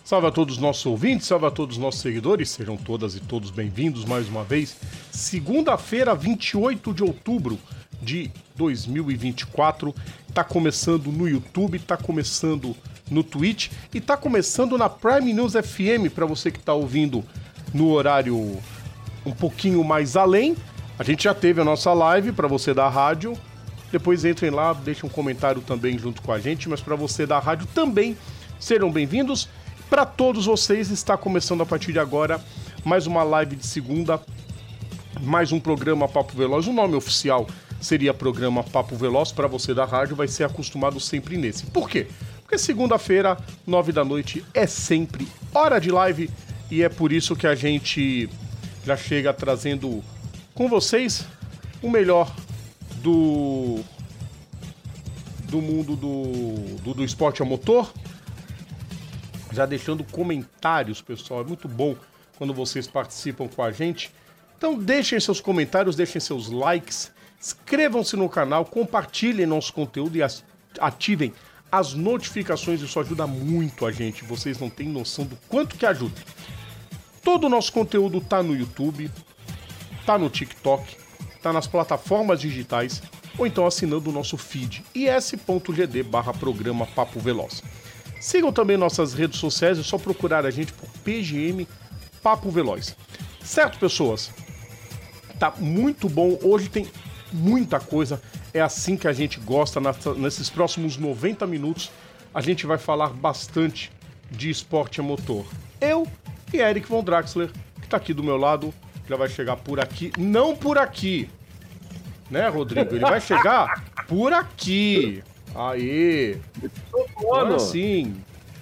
Salve a todos os nossos ouvintes, salve a todos os nossos seguidores, sejam todas e todos bem-vindos mais uma vez. Segunda-feira, 28 de outubro de 2024, tá começando no YouTube, tá começando no Twitch e tá começando na Prime News FM, para você que tá ouvindo no horário um pouquinho mais além. A gente já teve a nossa live para você da rádio, depois entrem lá, deixem um comentário também junto com a gente, mas para você da rádio também, serão bem-vindos. Para todos vocês, está começando a partir de agora mais uma live de segunda, mais um programa Papo Veloz. O nome oficial seria programa Papo Veloz, para você da rádio vai ser acostumado sempre nesse. Por quê? Porque segunda-feira, 9 da noite, é sempre hora de live e é por isso que a gente já chega trazendo com vocês o melhor do mundo do esporte a motor. Já deixando comentários, pessoal, é muito bom quando vocês participam com a gente. Então deixem seus comentários, deixem seus likes, inscrevam-se no canal, compartilhem nosso conteúdo e ativem as notificações, isso ajuda muito a gente, vocês não têm noção do quanto que ajuda. Todo o nosso conteúdo tá no YouTube, tá no TikTok, tá nas plataformas digitais, ou então assinando o nosso feed, is.gd/programa Papo Veloz. Sigam também nossas redes sociais, é só procurar a gente por PGM Papo Veloz. Certo, pessoas? Tá muito bom, hoje tem muita coisa, é assim que a gente gosta. Nesses próximos 90 minutos a gente vai falar bastante de esporte a motor. Eu e Eric Von Draxler, que tá aqui do meu lado, já vai chegar por aqui, não por aqui, né, Rodrigo? Ele vai chegar por aqui. Aê! Agora sim.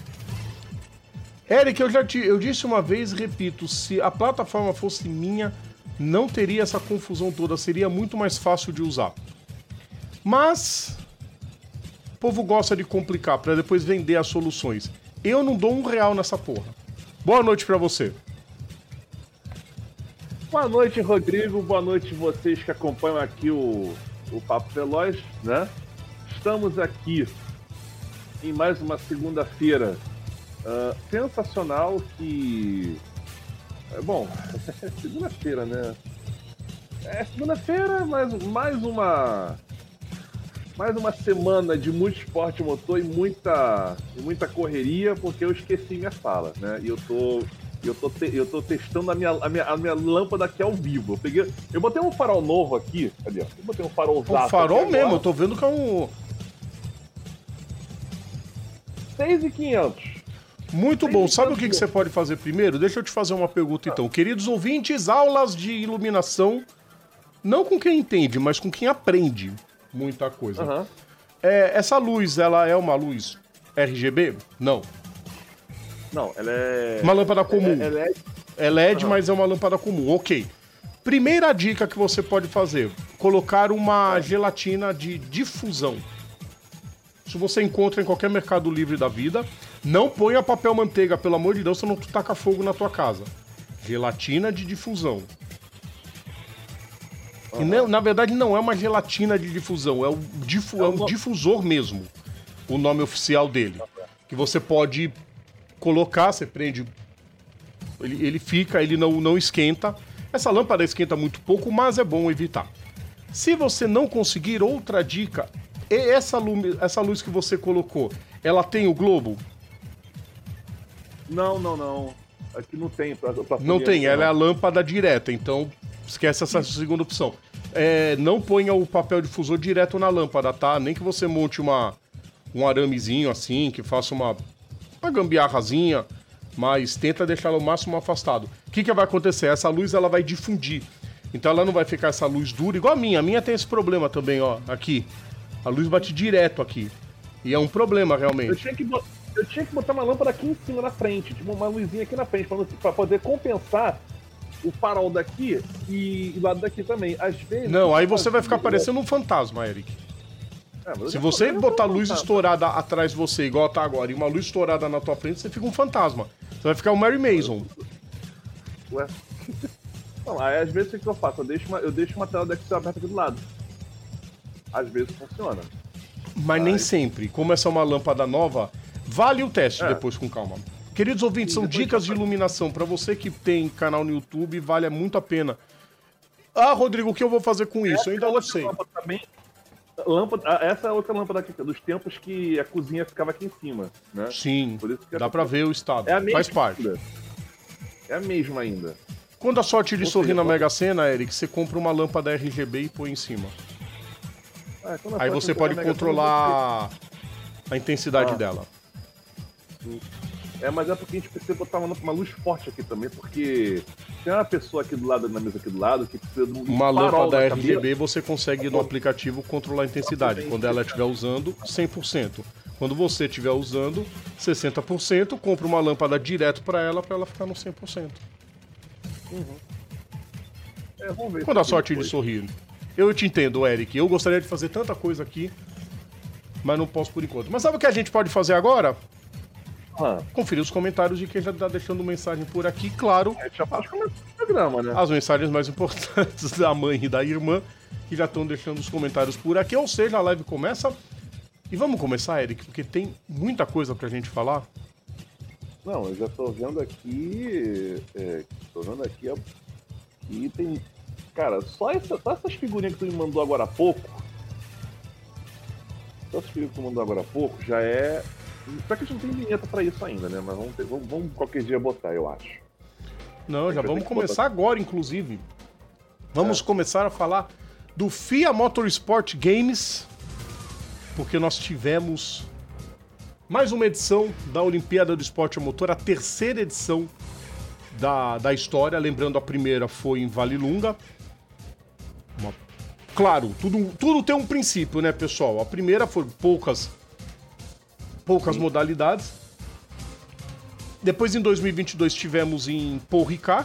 Eric, eu disse uma vez e repito, se a plataforma fosse minha, não teria essa confusão toda, seria muito mais fácil de usar. Mas o povo gosta de complicar para depois vender as soluções. Eu não dou R$1 nessa porra. Boa noite para você. Boa noite, Rodrigo. Boa noite vocês que acompanham aqui o Papo Veloz, né? Estamos aqui em mais uma segunda-feira sensacional que... Bom, é segunda-feira, né? É segunda-feira, mas mais uma semana de muito esporte motor e muita correria, porque eu esqueci minha fala, né? E eu tô testando a minha lâmpada aqui ao vivo. Eu botei um farol novo aqui, cadê? Eu botei um farolzaço. Um farol mesmo, eu tô vendo que é um... 6.500. Muito bom. Sabe o que você pode fazer primeiro? Deixa eu te fazer uma pergunta então. Queridos ouvintes, aulas de iluminação, não com quem entende, mas com quem aprende muita coisa. Uhum. Essa luz, ela é uma luz RGB? Não. Não, ela é... Uma lâmpada comum. É LED, uhum. Mas é uma lâmpada comum. Ok. Primeira dica que você pode fazer, colocar uma gelatina de difusão. Se você encontra em qualquer Mercado Livre da vida, não ponha papel manteiga, pelo amor de Deus, senão tu taca fogo na tua casa. Gelatina de difusão. Uhum. E não, na verdade não é uma gelatina de difusão, é um difusor mesmo, o nome oficial dele. Que você pode colocar, você prende, ele fica, ele não esquenta. Essa lâmpada esquenta muito pouco, mas é bom evitar. Se você não conseguir, outra dica... Essa luz que você colocou, ela tem o globo? Não. Aqui não tem. Não tem, ela é a lâmpada direta, então esquece essa segunda opção. Não ponha o papel difusor direto na lâmpada, tá? Nem que você monte um aramezinho assim, que faça uma gambiarrazinha, mas tenta deixá-la o máximo afastado. O que vai acontecer? Essa luz ela vai difundir, então ela não vai ficar essa luz dura, igual a minha tem esse problema também, ó, aqui. A luz bate direto aqui. E é um problema, realmente. Eu tinha que botar uma lâmpada aqui em cima, na frente. Tipo, uma luzinha aqui na frente, pra poder compensar o farol daqui e o lado daqui também. Às vezes... Não, aí você vai ficar parecendo um fantasma, Eric. Se você botar luz estourada atrás de você, igual tá agora, e uma luz estourada na tua frente, você fica um fantasma. Você vai ficar um Mary Mason. Ué? Não, aí às vezes o que eu faço? Eu deixo uma tela daqui aberta aqui do lado. Às vezes funciona. Mas nem sempre. Como essa é uma lâmpada nova, vale o teste depois com calma. Queridos ouvintes, são depois dicas de iluminação. Para você que tem canal no YouTube, vale muito a pena. Ah, Rodrigo, o que eu vou fazer com isso? Eu ainda não sei. Essa é outra lâmpada aqui, dos tempos que a cozinha ficava aqui em cima, né? Sim, Por isso que dá pra ver o estado. É a mesma Faz parte. ainda. É a mesma ainda. Quando a sorte de Ou sorrir seja, na Mega Sena, Eric, você compra uma lâmpada RGB e põe em cima. Aí você pode controlar a intensidade dela. Mas é porque a gente precisa botar uma luz forte aqui também, porque tem uma pessoa aqui do lado, na mesa aqui do lado, que precisa de Uma farol lâmpada na RGB cabeça. você consegue no aplicativo controlar a intensidade. Quando ela estiver usando, 100%. Quando você estiver usando, 60%. Compra uma lâmpada direto para ela ficar no 100%. Vamos ver Quando a isso sorte de depois. sorrir. Eu te entendo, Eric. Eu gostaria de fazer tanta coisa aqui, mas não posso por enquanto. Mas sabe o que a gente pode fazer agora? Conferir os comentários de quem já tá deixando mensagem por aqui. Claro, A gente já pode começar o programa, né? as mensagens mais importantes da mãe e da irmã, que já estão deixando os comentários por aqui. Ou seja, a live começa. E vamos começar, Eric, porque tem muita coisa pra gente falar. Não, eu já tô vendo aqui. E tem. Cara, só essas figurinhas que tu me mandou agora há pouco. Só essas figurinhas que tu mandou agora há pouco já é. Só que a gente não tem vinheta pra isso ainda, né? Mas vamos qualquer dia botar, eu acho. Não, já Vai vamos ter que começar agora, inclusive. Vamos começar a falar do FIA Motorsport Games, porque nós tivemos mais uma edição da Olimpíada do Esporte a Motor, a terceira edição da história. Lembrando, a primeira foi em Valilunga. Claro, tudo tem um princípio, né, pessoal? A primeira foi poucas modalidades. Depois, em 2022, tivemos em Paul Ricard.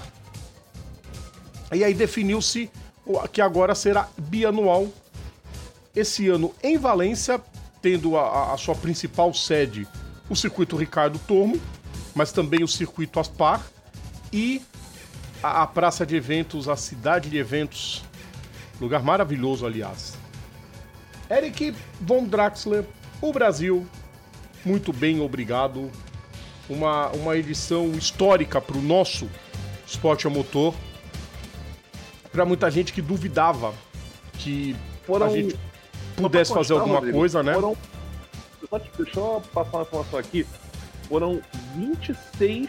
E aí definiu-se que agora será bianual. Esse ano em Valência, tendo a sua principal sede o circuito Ricardo Tormo, mas também o circuito Aspar e a praça de eventos, a cidade de eventos. Lugar maravilhoso, aliás. Eric von Draxler, o Brasil, muito bem, obrigado. Uma edição histórica para o nosso esporte a motor. Para muita gente que duvidava que a gente pudesse fazer alguma Rodrigo, coisa, né? Deixa eu passar uma informação aqui. Foram 26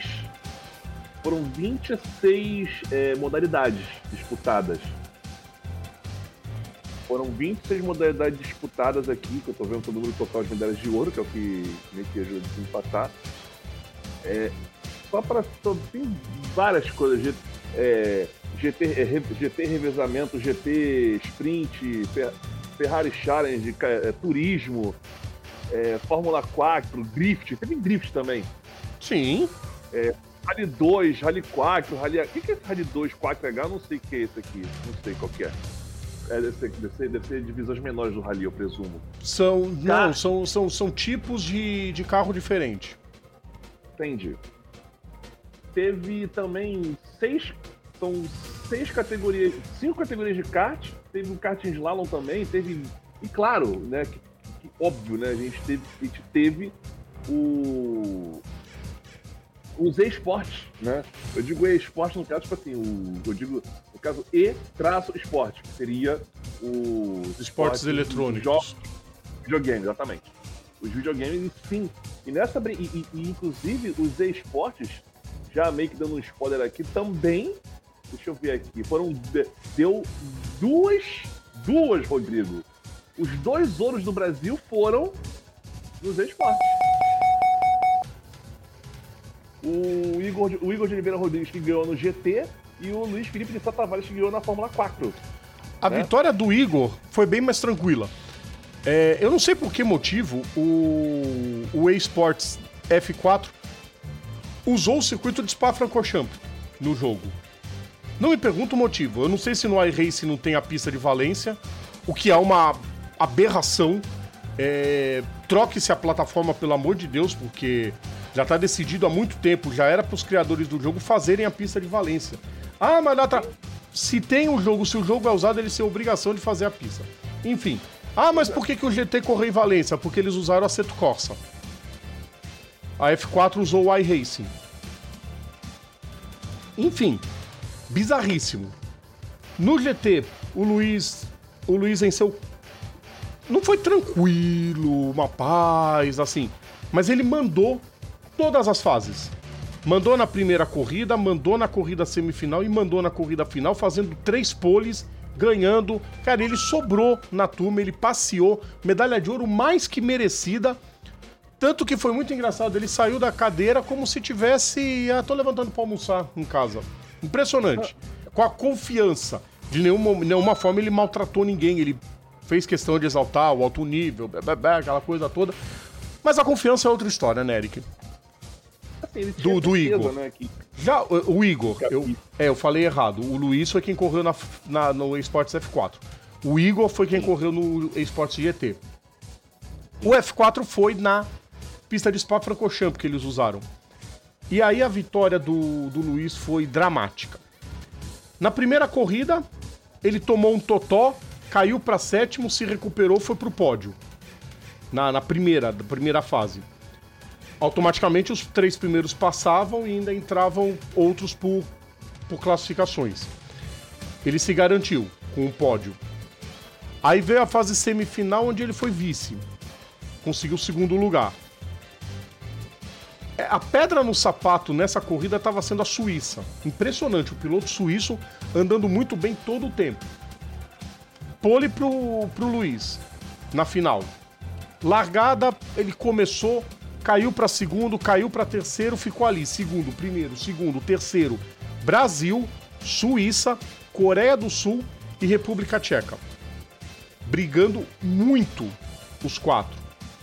modalidades disputadas. Foram 26 modalidades disputadas aqui, que eu tô vendo o número total de medalhas de ouro, que é o que meio que ajuda a empatar. Tem várias coisas. GT revezamento, GT sprint, Ferrari Challenge, turismo, Fórmula 4, drift. Teve drift também. Sim. Rally 2, Rally 4, Rally... O que é esse Rally 2, 4H? Eu não sei o que é esse aqui. Não sei qual que é. Deve ser divisões menores do Rally, eu presumo. São tipos de carro diferente. Entendi. Teve também 5 categorias de kart. Teve um kart em slalom também. Teve... E claro, né, que óbvio, né, a gente teve os e-sports, né? Eu digo e-sports no caso, tipo assim, eu digo no caso e-esporte, que seria os esportes eletrônicos. Videogames, exatamente. Os videogames, sim. E inclusive os e-sportes, já meio que dando um spoiler aqui, também, deixa eu ver aqui, deu duas, Rodrigo. Os 2 ouros do Brasil foram nos esportes. O Igor de Oliveira Rodrigues, que ganhou no GT, e o Luiz Felipe de Sá Tavares, que ganhou na Fórmula 4. A vitória do Igor foi bem mais tranquila. Eu não sei por que motivo o eSports F4 usou o circuito de Spa-Francorchamps no jogo. Não me pergunto o motivo. Eu não sei se no iRacing não tem a pista de Valência, o que é uma aberração. Troque-se a plataforma, pelo amor de Deus, porque já está decidido há muito tempo, já era para os criadores do jogo fazerem a pista de Valência. Ah, mas lá tá... Se tem um jogo, se o jogo é usado, eles têm a obrigação de fazer a pista. Enfim. Ah, mas por que o GT correu em Valência? Porque eles usaram a Assetto Corsa. A F4 usou o iRacing. Enfim, bizarríssimo. No GT, o Luiz venceu. Não foi tranquilo, uma paz, assim. Mas ele mandou todas as fases. Mandou na primeira corrida, mandou na corrida semifinal e mandou na corrida final, fazendo 3 poles, ganhando. Cara, ele sobrou na turma, ele passeou. Medalha de ouro mais que merecida. Tanto que foi muito engraçado, ele saiu da cadeira como se tivesse... tô levantando pra almoçar em casa. Impressionante. Com a confiança. De nenhuma forma ele maltratou ninguém, ele fez questão de exaltar o alto nível, aquela coisa toda. Mas a confiança é outra história, né, Eric? Assim, do Igor. Né, que... Já, o Igor, eu falei errado. O Luiz foi quem correu no Esportes F4. O Igor foi quem correu no Esportes GT. O F4 foi na pista de Spa-Francorchamps que eles usaram. E aí a vitória do Luiz foi dramática. Na primeira corrida, ele tomou um totó, caiu para 7º, se recuperou, foi pro pódio. Na primeira fase. Automaticamente os 3 primeiros passavam e ainda entravam outros por classificações. Ele se garantiu com o pódio. Aí veio a fase semifinal, onde ele foi vice. Conseguiu o 2º lugar. A pedra no sapato nessa corrida estava sendo a Suíça. Impressionante, o piloto suíço andando muito bem todo o tempo. Pole pro Luiz, na final. Largada, ele começou, caiu para 2º, caiu para 3º, ficou ali. 2º, 1º, 2º, 3º. Brasil, Suíça, Coreia do Sul e República Tcheca. Brigando muito os 4.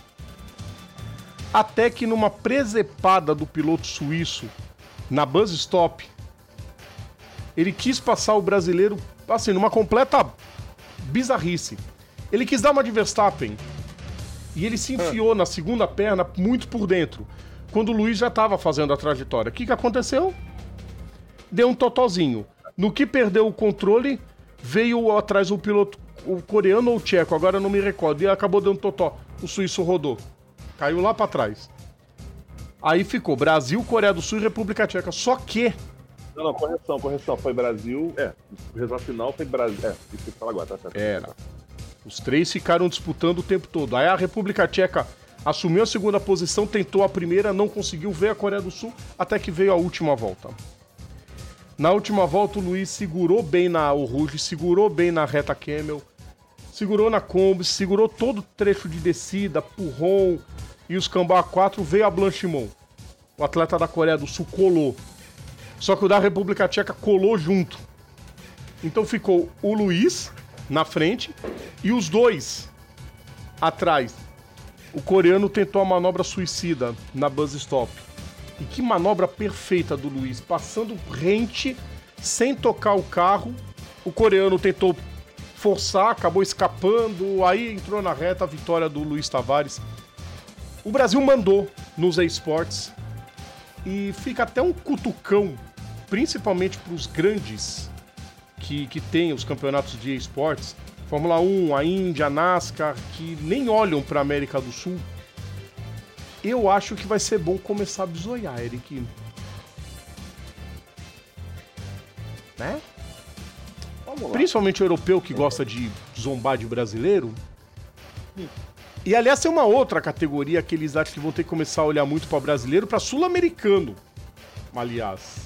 Até que numa presepada do piloto suíço, na bus stop, ele quis passar o brasileiro, assim, numa completa bizarrice. Ele quis dar uma de Verstappen e ele se enfiou na segunda perna muito por dentro, quando o Luiz já estava fazendo a trajetória. O que aconteceu? Deu um totozinho. No que perdeu o controle, veio atrás o piloto, o coreano ou o tcheco, agora eu não me recordo, e acabou dando totó. O suíço rodou. Caiu lá pra trás. Aí ficou Brasil, Coreia do Sul e República Tcheca. Só que... Não, correção. Foi Brasil... o resultado final foi Brasil... isso que eu falo agora, tá certo. Era. Os 3 ficaram disputando o tempo todo. Aí a República Tcheca assumiu a 2ª posição, tentou a primeira, não conseguiu, veio a Coreia do Sul, até que veio a última volta. Na última volta, o Luiz segurou bem o Rouge, segurou bem na reta Camel, segurou na Kombi, segurou todo o trecho de descida, Purron e os Cambá 4, veio a Blanchimont. O atleta da Coreia do Sul colou. Só que o da República Tcheca colou junto. Então ficou o Luiz na frente e os 2 atrás. O coreano tentou a manobra suicida na bus stop. E que manobra perfeita do Luiz, passando rente, sem tocar o carro. O coreano tentou forçar, acabou escapando, aí entrou na reta a vitória do Luiz Tavares. O Brasil mandou nos eSports e fica até um cutucão, principalmente para os grandes que tem os campeonatos de eSports, Fórmula 1, a Índia, a NASCAR, que nem olham para a América do Sul. Eu acho que vai ser bom começar a bisoiar, Eric. Né? Principalmente o europeu que gosta de zombar de brasileiro. E aliás, tem uma outra categoria que eles acham que vão ter que começar a olhar muito para brasileiro, para sul-americano. Aliás.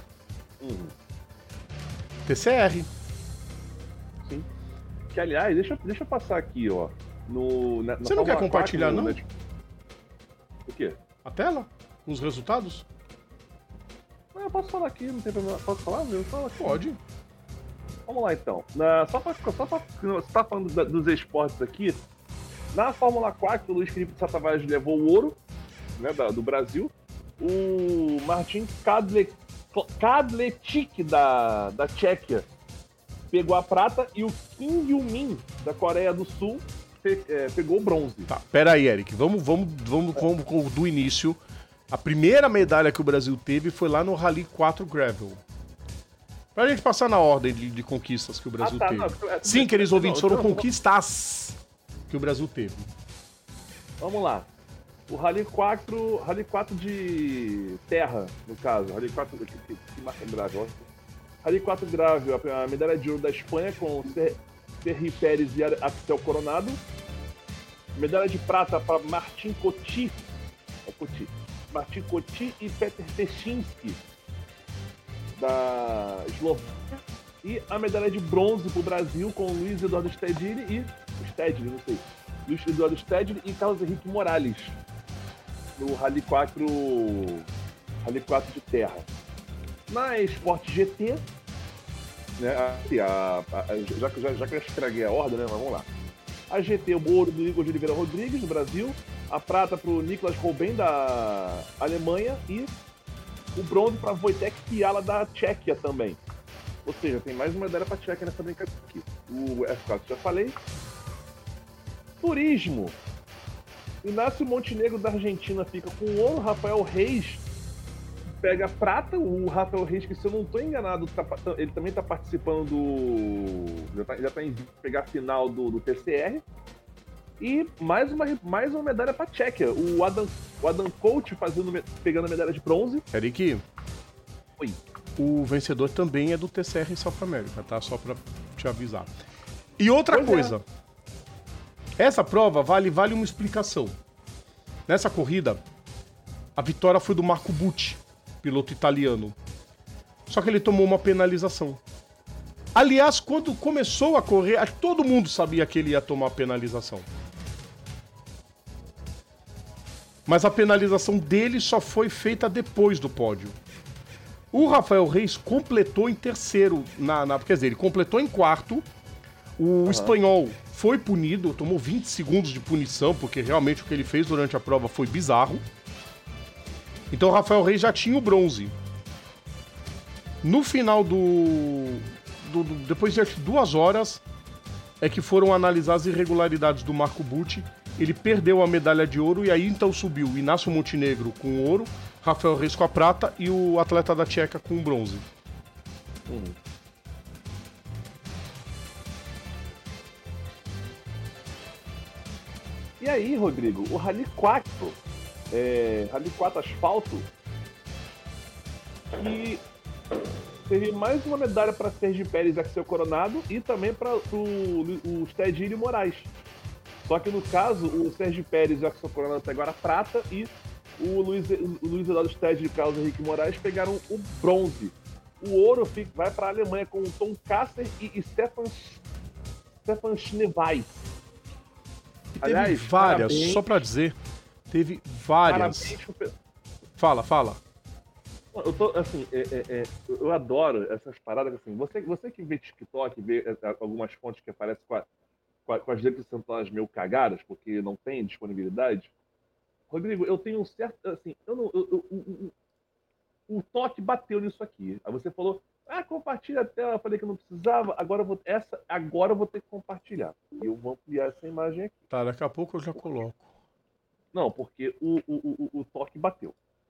TCR. Sim. Que aliás, deixa eu passar aqui, ó. Na Você não quer compartilhar, 4, não? O quê? A tela? Os resultados? Eu posso falar aqui, não tem problema. Posso falar? Eu falo aqui. Pode. Vamos lá, então. Só pra você tá falando dos esportes aqui, na Fórmula 4, o Luiz Felipe Tavares levou o ouro, né, do Brasil. O Martin Kadlecik da Tchequia pegou a prata e o Kim Yu-min da Coreia do Sul pegou o bronze. Tá, pera aí, Eric. Vamos do início. A primeira medalha que o Brasil teve foi lá no Rally 4 Gravel. Pra gente passar na ordem de conquistas que o Brasil teve. Não, sim, queridos ouvintes, foram conquistas que o Brasil teve. Vamos lá. O Rally 4 de terra, no caso. Rally 4 que marca grave, ó. Rally 4 grave, a medalha de ouro da Espanha com Sergi Pérez e Axel Coronado. Medalha de prata para Martin Coty. Martin Coty e Peter Techinski, da Eslovênia. E a medalha de bronze para o Brasil com Luiz Eduardo Stedley Luiz Eduardo Stedley e Carlos Henrique Morales, no Rally 4 de terra. Na Sport GT, né, já que eu estraguei a ordem, né, mas vamos lá. A GT, o ouro do Igor de Oliveira Rodrigues, do Brasil. A prata para o Niklas Robben, da Alemanha. E o bronze para Wojtek Fiala, da Tchequia também. Ou seja, tem mais uma medalha para a Tchequia nessa brincadeira aqui. O F4 já falei. Turismo. Inácio Montenegro, da Argentina, fica com ouro. Rafael Reis pega prata. O Rafael Reis, que se eu não estou enganado, ele também está participando já está em pegar a final do TCR. E mais uma medalha para a Tchequia. O Adam Coach pegando a medalha de bronze. Eric. Oi. O vencedor também é do TCR em South America, tá? Só para te avisar. E outra coisa. Essa prova vale uma explicação. Nessa corrida, a vitória foi do Marco Bucci, piloto italiano. Só que ele tomou uma penalização. Aliás, quando começou a correr, todo mundo sabia que ele ia tomar penalização. Mas a penalização dele só foi feita depois do pódio. O Rafael Reis completou em terceiro, quer dizer, ele completou em quarto. O espanhol foi punido, tomou 20 segundos de punição, porque realmente o que ele fez durante a prova foi bizarro. Então o Rafael Reis já tinha o bronze. No final depois de 2 horas, é que foram analisar as irregularidades do Marco Bucci. Ele perdeu a medalha de ouro e aí então subiu o Inácio Montenegro com o ouro, Rafael Reis com a prata e o atleta da Tcheca com o bronze. E aí, Rodrigo, o Rally 4, Rally 4 asfalto, que teve mais uma medalha para Sergi Pérez e Axel Coronado e também para o Stedley Moraes. Só que no caso, o Sergi Pérez e o Axel Coronado pegaram a prata e o Luiz Eduardo Stedley e o Carlos Henrique Moraes pegaram o bronze. O ouro vai para a Alemanha com o Tom Kasser e Stefan Schneeweiss. Teve várias, parabéns. Só pra dizer, teve várias. Fala. Eu tô, assim, eu adoro essas paradas, assim, você que vê TikTok, vê algumas fontes que aparecem com as letras centrais meio cagadas, porque não tem disponibilidade. Rodrigo, eu tenho um certo, assim, o toque bateu nisso aqui. Aí você falou, compartilha a tela, eu falei que não precisava, agora eu vou ter que compartilhar. E eu vou ampliar essa imagem aqui. Tá, daqui a pouco eu já coloco. Não, porque o toque bateu.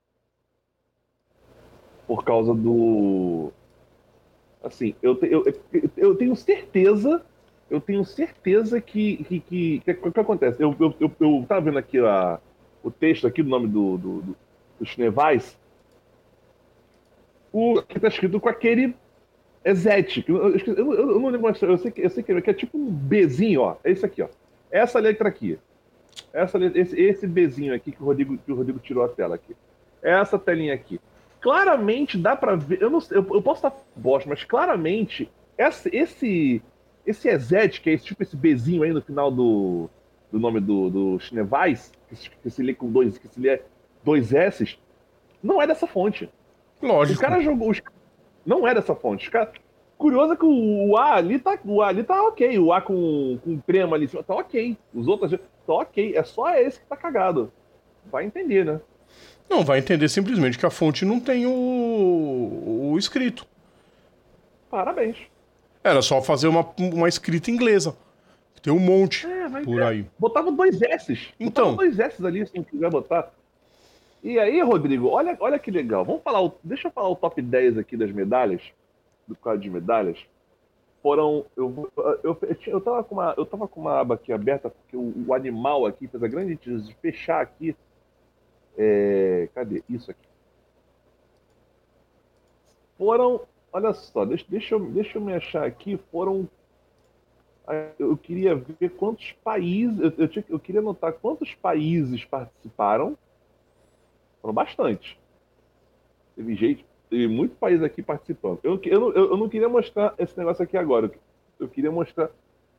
Por causa do... Assim, eu tenho certeza que o que acontece? Eu tava vendo aqui o texto aqui do nome do Schneeweiss. Que tá escrito com aquele Zet. Eu não lembro mais. Eu sei que é tipo um Bzinho, ó. É isso aqui, ó. Essa letra aqui. Esse Bzinho aqui que o Rodrigo tirou a tela aqui. Essa telinha aqui. Claramente dá pra ver. Eu posso estar bosta, mas claramente esse Zet, que é tipo esse Bzinho aí no final do nome do Schneeweiss, que se lê com que se lê 2 S's, não é dessa fonte. Lógico. O cara jogou. Não é dessa fonte. Curioso é que o A ali tá ok. O A com crema ali em cima tá ok. Os outros tá ok. É só esse que tá cagado. Vai entender, né? Não, vai entender simplesmente que a fonte não tem o escrito. Parabéns. Era só fazer uma escrita inglesa. Tem um monte por aí. Botava 2 S's. Então. Botava 2 S's ali, se não quiser botar. E aí, Rodrigo, olha que legal. Deixa eu falar o top 10 aqui das medalhas, do quadro de medalhas. Eu tava com uma aba aqui aberta, porque o animal aqui fez a grande gentileza de fechar aqui Cadê? Isso aqui. Foram, olha só, deixa eu me achar aqui, eu queria ver quantos países, eu queria anotar quantos países participaram, foram bastante. Teve muito país aqui participando. Eu não queria mostrar esse negócio aqui agora, eu queria mostrar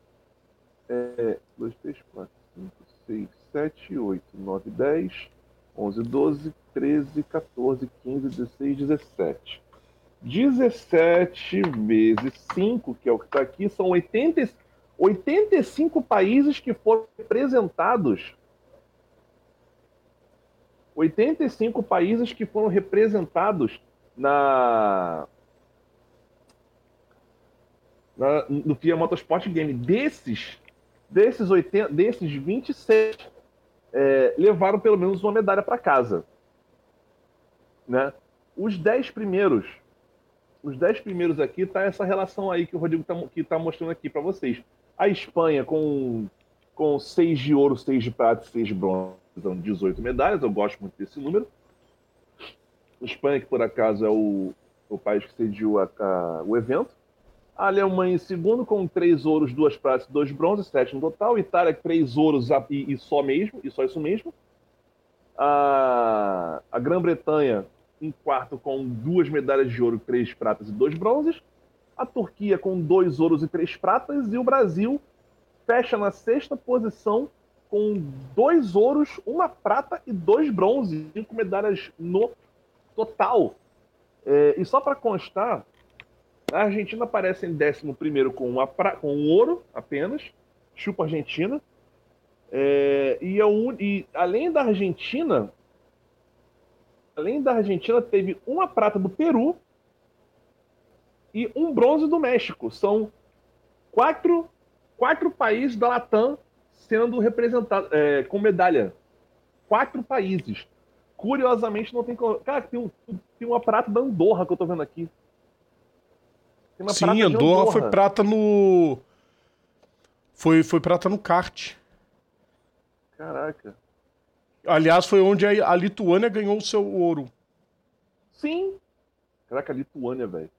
2, 3, 4, 5, 6, 7, 8, 9, 10, 11, 12, 13, 14, 15, 16, 17. 17 vezes 5, que é o que está aqui, são 85 países que foram representados. 85 países que foram representados no FIA Motorsport Game. Desses 26, levaram pelo menos uma medalha para casa. Né? Os 10 primeiros aqui, tá essa relação aí que o Rodrigo tá mostrando aqui para vocês. A Espanha com 6 de ouro, 6 de prata e 6 de bronze, são 18 medalhas, eu gosto muito desse número. A Espanha, que por acaso é o país que sediou o evento. A Alemanha em segundo, com 3 ouros, 2 pratas e 2 bronzes, 7 no total. Itália, 3 ouros e só isso mesmo. A Grã-Bretanha em quarto com 2 medalhas de ouro, 3 pratas e 2 bronzes. A Turquia com 2 ouros e 3 pratas. E o Brasil fecha na 6ª posição com 2 ouros, 1 prata e 2 bronzes, 5 medalhas no total. E só para constar, a Argentina aparece em 11º com um ouro apenas, chupa a Argentina. E além da Argentina, teve 1 prata do Peru e 1 bronze do México. São 4 países da Latam sendo representados com medalha. 4 países. Curiosamente, não tem... Cara, tem uma prata da Andorra que eu tô vendo aqui. Sim, Andorra foi prata no... Foi prata no kart. Caraca. Aliás, foi onde a Lituânia ganhou o seu ouro. Sim. Caraca, a Lituânia, velho.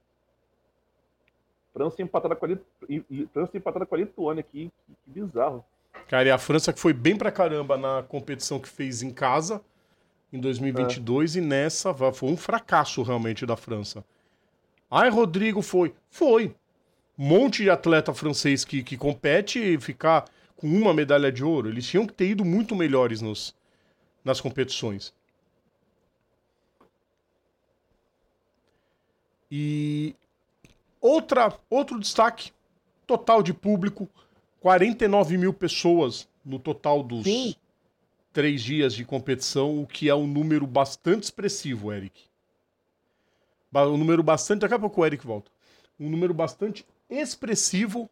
França empatada com a Lituânia aqui. Que bizarro. Cara, e a França que foi bem pra caramba na competição que fez em casa em 2022 e nessa foi um fracasso realmente da França. Ai, Rodrigo, foi. Um monte de atleta francês que compete e ficar com uma medalha de ouro. Eles tinham que ter ido muito melhores nas competições. E outro destaque, total de público, 49 mil pessoas no total dos 3 dias de competição, o que é um número bastante expressivo, Eric. Um número bastante... Daqui a pouco o Eric volta. Um número bastante expressivo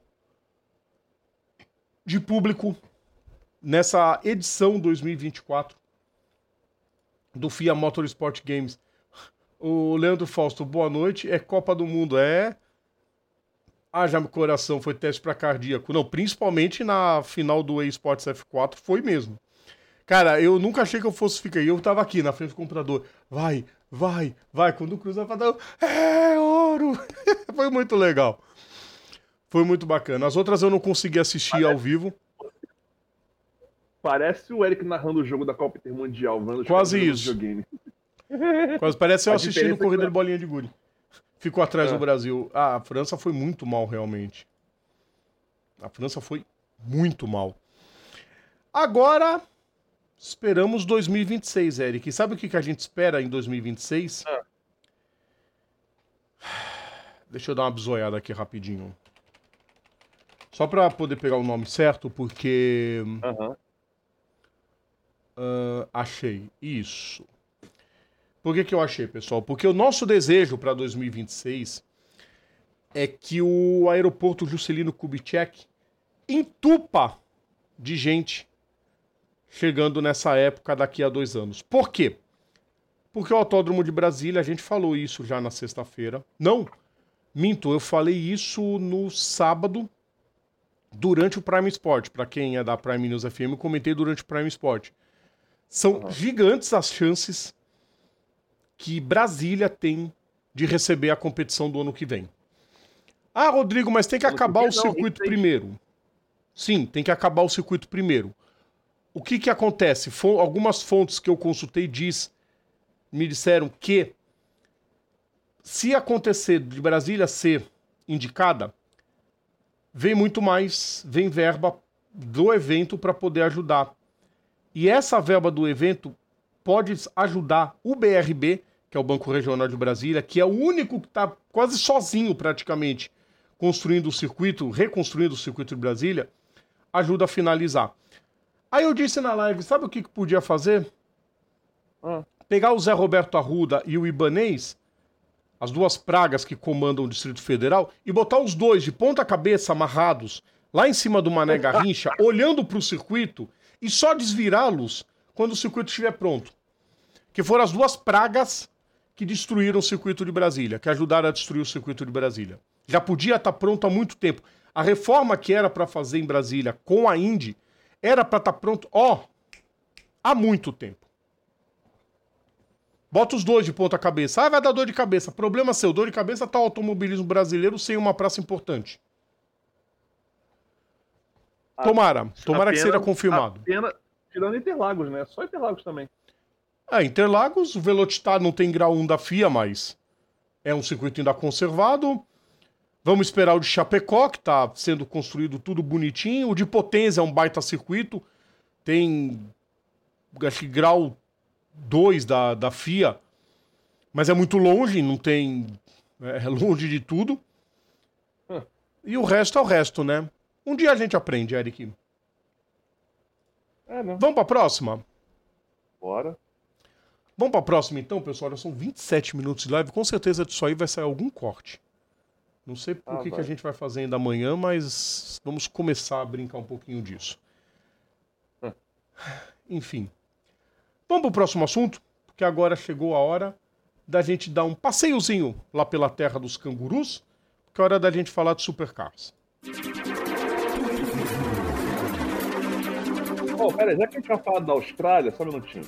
de público nessa edição 2024 do FIA Motorsport Games. O Leandro Fausto, boa noite. É Copa do Mundo, já meu coração foi teste para cardíaco. Não, principalmente na final do eSports F4 foi mesmo. Cara, eu nunca achei que eu fosse ficar aí. Eu tava aqui na frente do computador. Vai. Quando cruzar pra dar... ouro! Foi muito legal. Foi muito bacana. As outras eu não consegui assistir ao vivo. Parece o Eric narrando o jogo da Copa Intermundial. Quase isso. Quase parece eu assistindo Corrida de Bolinha de Gude. Ficou atrás do Brasil. A França foi muito mal, realmente. A França foi muito mal. Agora... Esperamos 2026, Eric. E sabe o que a gente espera em 2026? Deixa eu dar uma bisoiada aqui rapidinho. Só para poder pegar o nome certo, porque... achei. Isso. Por que eu achei, pessoal? Porque o nosso desejo para 2026 é que o aeroporto Juscelino Kubitschek entupa de gente chegando nessa época daqui a 2 anos. Por quê? Porque o Autódromo de Brasília, a gente falou isso já na sexta-feira. Não, minto, eu falei isso no sábado, durante o Prime Sport. Para quem é da Prime News FM, eu comentei durante o Prime Sport. São gigantes as chances que Brasília tem de receber a competição do ano que vem. Ah, Rodrigo, mas tem que acabar o circuito primeiro. Sim, tem que acabar o circuito primeiro. O que que acontece? Algumas fontes que eu consultei me disseram que se acontecer de Brasília ser indicada, vem verba do evento para poder ajudar. E essa verba do evento pode ajudar o BRB, que é o Banco Regional de Brasília, que é o único que está quase sozinho praticamente reconstruindo o circuito de Brasília, ajuda a finalizar. Aí eu disse na live, sabe o que podia fazer? Pegar o Zé Roberto Arruda e o Ibanez, as duas pragas que comandam o Distrito Federal, e botar os dois de ponta cabeça amarrados lá em cima do Mané Garrincha, olhando para o circuito, e só desvirá-los quando o circuito estiver pronto. Que foram as duas pragas que destruíram o circuito de Brasília, que ajudaram a destruir o circuito de Brasília. Já podia estar pronto há muito tempo. A reforma que era para fazer em Brasília com a Indy era para estar pronto, há muito tempo. Bota os dois de ponta cabeça. Ah, vai dar dor de cabeça. Problema seu, dor de cabeça tá o automobilismo brasileiro sem uma praça importante. Tomara que seja confirmado. Tirando Interlagos, né? Só Interlagos também. Interlagos, o Velocitar não tem grau 1 da FIA, mas é um circuito ainda conservado. Vamos esperar o de Chapecó, que está sendo construído tudo bonitinho. O de Potência é um baita circuito. Tem, acho que, grau 2 da FIA. Mas é muito longe, não tem... É longe de tudo. E o resto é o resto, né? Um dia a gente aprende, Eric. Né? Vamos para a próxima? Bora. Vamos para a próxima, então, pessoal. Já são 27 minutos de live. Com certeza disso aí vai sair algum corte. Não sei por que a gente vai fazer ainda amanhã, mas vamos começar a brincar um pouquinho disso. Enfim. Vamos para o próximo assunto, porque agora chegou a hora da gente dar um passeiozinho lá pela terra dos cangurus, porque é hora da gente falar de supercars. Pera aí, já que a gente vai falar da Austrália, só um minutinho.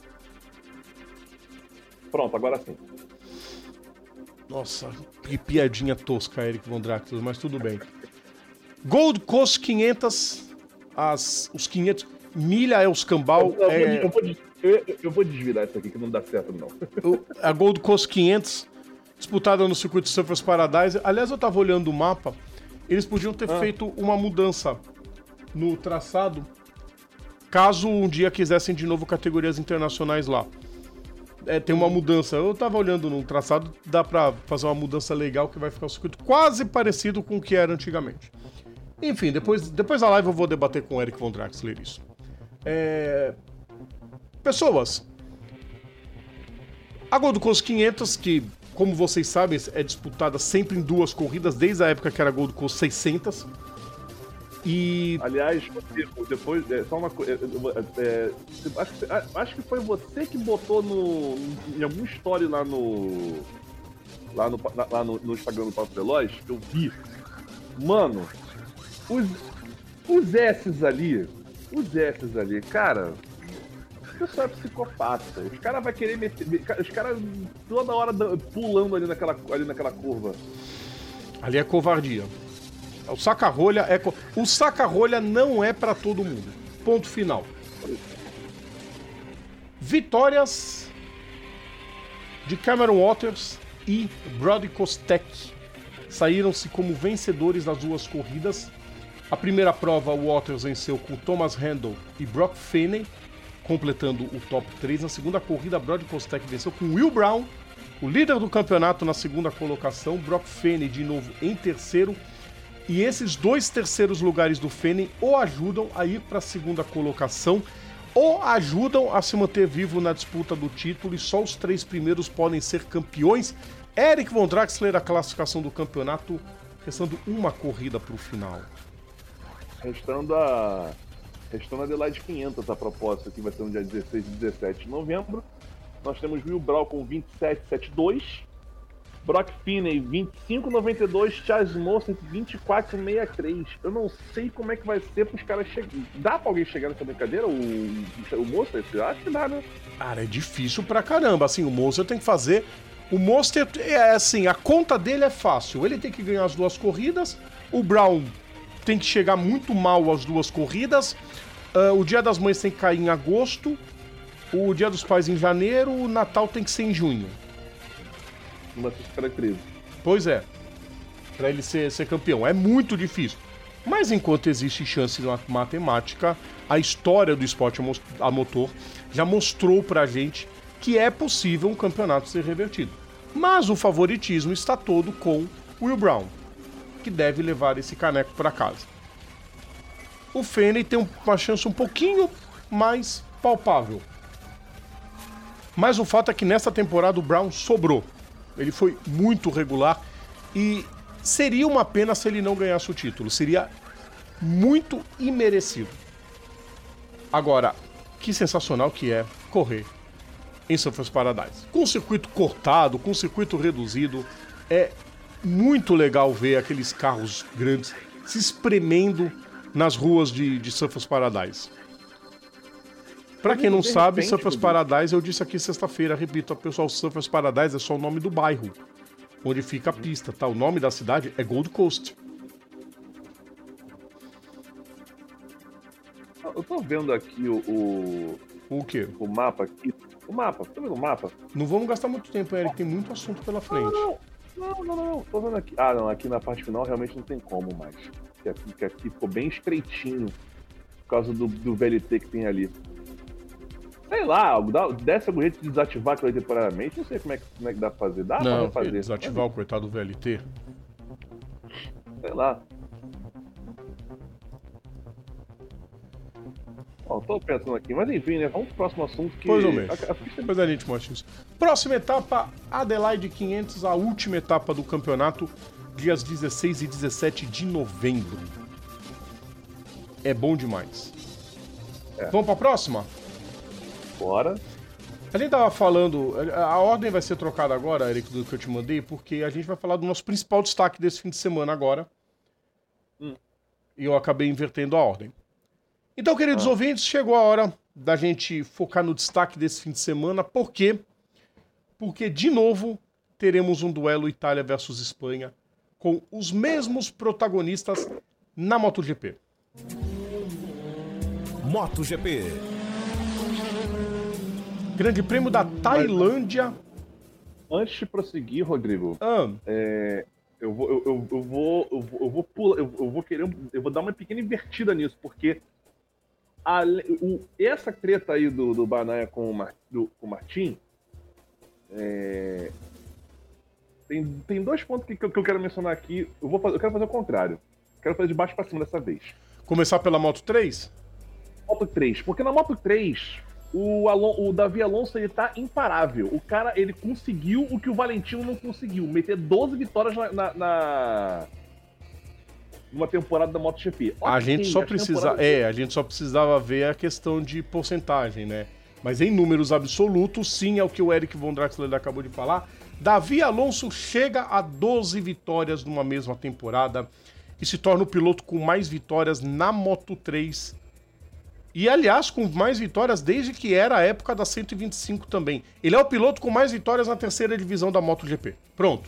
Pronto, agora sim. Nossa, que piadinha tosca, Eric Von Draxler, mas tudo bem. Gold Coast 500, os 500, milha é os cambal. Eu vou desvirar isso aqui, que não dá certo, não. A Gold Coast 500, disputada no circuito Surfers Paradise. Aliás, eu tava olhando o mapa, eles podiam ter feito uma mudança no traçado, caso um dia quisessem de novo categorias internacionais lá. Tem uma mudança. Eu tava olhando no traçado, dá pra fazer uma mudança legal que vai ficar um circuito quase parecido com o que era antigamente. Enfim, depois da live eu vou debater com o Eric Von Draxler isso. Pessoas, a Gold Coast 500, que, como vocês sabem, é disputada sempre em duas corridas, desde a época que era Gold Coast 600. E... Aliás, depois, só uma coisa, acho que foi você que botou em algum story lá no Instagram do Papo Veloz, que eu vi. Mano, os S's ali, cara, o pessoal é psicopata. Os caras vão querer meter, os caras toda hora pulando ali naquela curva. Ali é covardia. O saca-rolha o saca-rolha não é pra todo mundo. Ponto final. Vitórias de Cameron Waters e Brody Kostek saíram-se como vencedores das duas corridas. A primeira prova, o Waters venceu com Thomas Handel e Brock Feney, completando o top 3. Na segunda corrida, Brody Kostek venceu com Will Brown, o líder do campeonato, na segunda colocação. Brock Feney de novo em terceiro. E esses dois terceiros lugares do Feney ou ajudam a ir para a segunda colocação ou ajudam a se manter vivo na disputa do título, e só os três primeiros podem ser campeões. Eric Von Draxler, a classificação do campeonato, restando uma corrida para o final. Restando a Adelaide 500, a propósito, que vai ser no dia 16 e 17 de novembro. Nós temos Will Brown com 27,72. Brock Finney, 25,92. Charles Mostert, 24,63. Eu não sei como é que vai ser pros caras chegarem. Dá pra alguém chegar nessa brincadeira? O Mostert? Eu acho que dá, né? Cara, é difícil pra caramba. Assim, o Mostert tem que fazer... O Mostert, é assim, a conta dele é fácil. Ele tem que ganhar as 2 corridas. O Brown tem que chegar muito mal às 2 corridas. O Dia das Mães tem que cair em agosto. O Dia dos Pais em janeiro. O Natal tem que ser em junho. Uma dessas características. Pois é. Pra ele ser campeão. É muito difícil. Mas enquanto existe chance na matemática, a história do esporte a motor já mostrou pra gente que é possível um campeonato ser revertido. Mas o favoritismo está todo com Will Brown, que deve levar esse caneco para casa. O Finney tem uma chance um pouquinho mais palpável. Mas o fato é que nessa temporada o Brown sobrou. Ele foi muito regular e seria uma pena se ele não ganhasse o título. Seria muito imerecido. Agora, que sensacional que é correr em Surfers Paradise. Com o circuito cortado, com o circuito reduzido, é muito legal ver aqueles carros grandes se espremendo nas ruas de Surfers Paradise. Pra quem não sabe, Surfers Paradise, eu disse aqui sexta-feira, repito, pessoal, Surfers Paradise é só o nome do bairro onde fica a pista, tá? O nome da cidade é Gold Coast. Eu tô vendo aqui O quê? o mapa aqui. O mapa, tá vendo o mapa? Não vamos gastar muito tempo, Eric, tem muito assunto pela frente. Não. Tô vendo aqui. Ah, não, aqui na parte final realmente não tem como mais. Que aqui ficou bem estreitinho por causa do VLT que tem ali. Sei lá, desce algum jeito de desativar aquilo ali temporariamente, não sei como é que dá pra fazer. Dá Não, pra fazer. desativar o coitado do VLT. Sei lá. Ó, tô pensando aqui, mas enfim, né? Vamos pro próximo assunto que... Pois ou menos. Depois a gente mostra isso. Próxima etapa, Adelaide 500, a última etapa do campeonato, dias 16 e 17 de novembro. É bom demais. Vamos pra próxima? Bora. A gente tava falando, a ordem vai ser trocada agora, Eric, do que eu te mandei, porque a gente vai falar do nosso principal destaque desse fim de semana agora. E eu acabei invertendo a ordem. Então, queridos ouvintes, chegou a hora da gente focar no destaque desse fim de semana. Por quê? Porque, de novo, teremos um duelo Itália versus Espanha com os mesmos protagonistas na MotoGP. MotoGP. Grande Prêmio da Tailândia. Antes de prosseguir, Rodrigo, eu vou dar uma pequena invertida nisso, porque essa treta aí do Bagnaia com o Martin, tem 2 pontos que eu quero mencionar aqui. Eu quero fazer o contrário. Quero fazer de baixo pra cima dessa vez. Começar pela Moto 3? Moto 3, porque na Moto 3 o Davi Alonso, ele tá imparável. O cara, ele conseguiu o que o Valentino não conseguiu, meter 12 vitórias numa temporada da MotoGP. A gente só precisava ver a questão de porcentagem, né? Mas em números absolutos, sim, é o que o Eric Von Draxler acabou de falar. Davi Alonso chega a 12 vitórias numa mesma temporada e se torna o piloto com mais vitórias na Moto 3. E, aliás, com mais vitórias desde que era a época da 125 também. Ele é o piloto com mais vitórias na terceira divisão da MotoGP. Pronto.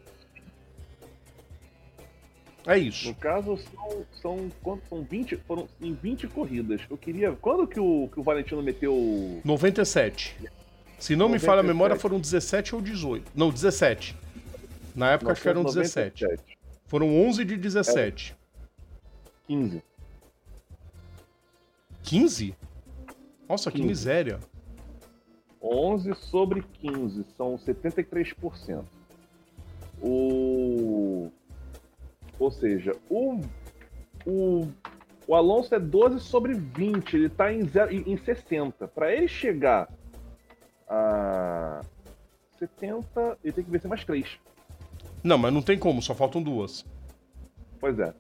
É isso. No caso, são 20, foram em 20 corridas. Eu queria... Quando que o Valentino meteu... 97. Se não me falha a memória, foram 17 ou 18. Não, 17. Na época, acho que eram 17. Foram 11 de 17. 15. 15? Nossa, 15. Que miséria. 11 sobre 15, são 73%. Ou seja, o Alonso é 12 sobre 20, ele tá em 60. Para ele chegar a 70, ele tem que vencer mais 3. Não, mas não tem como, só faltam 2. Pois é.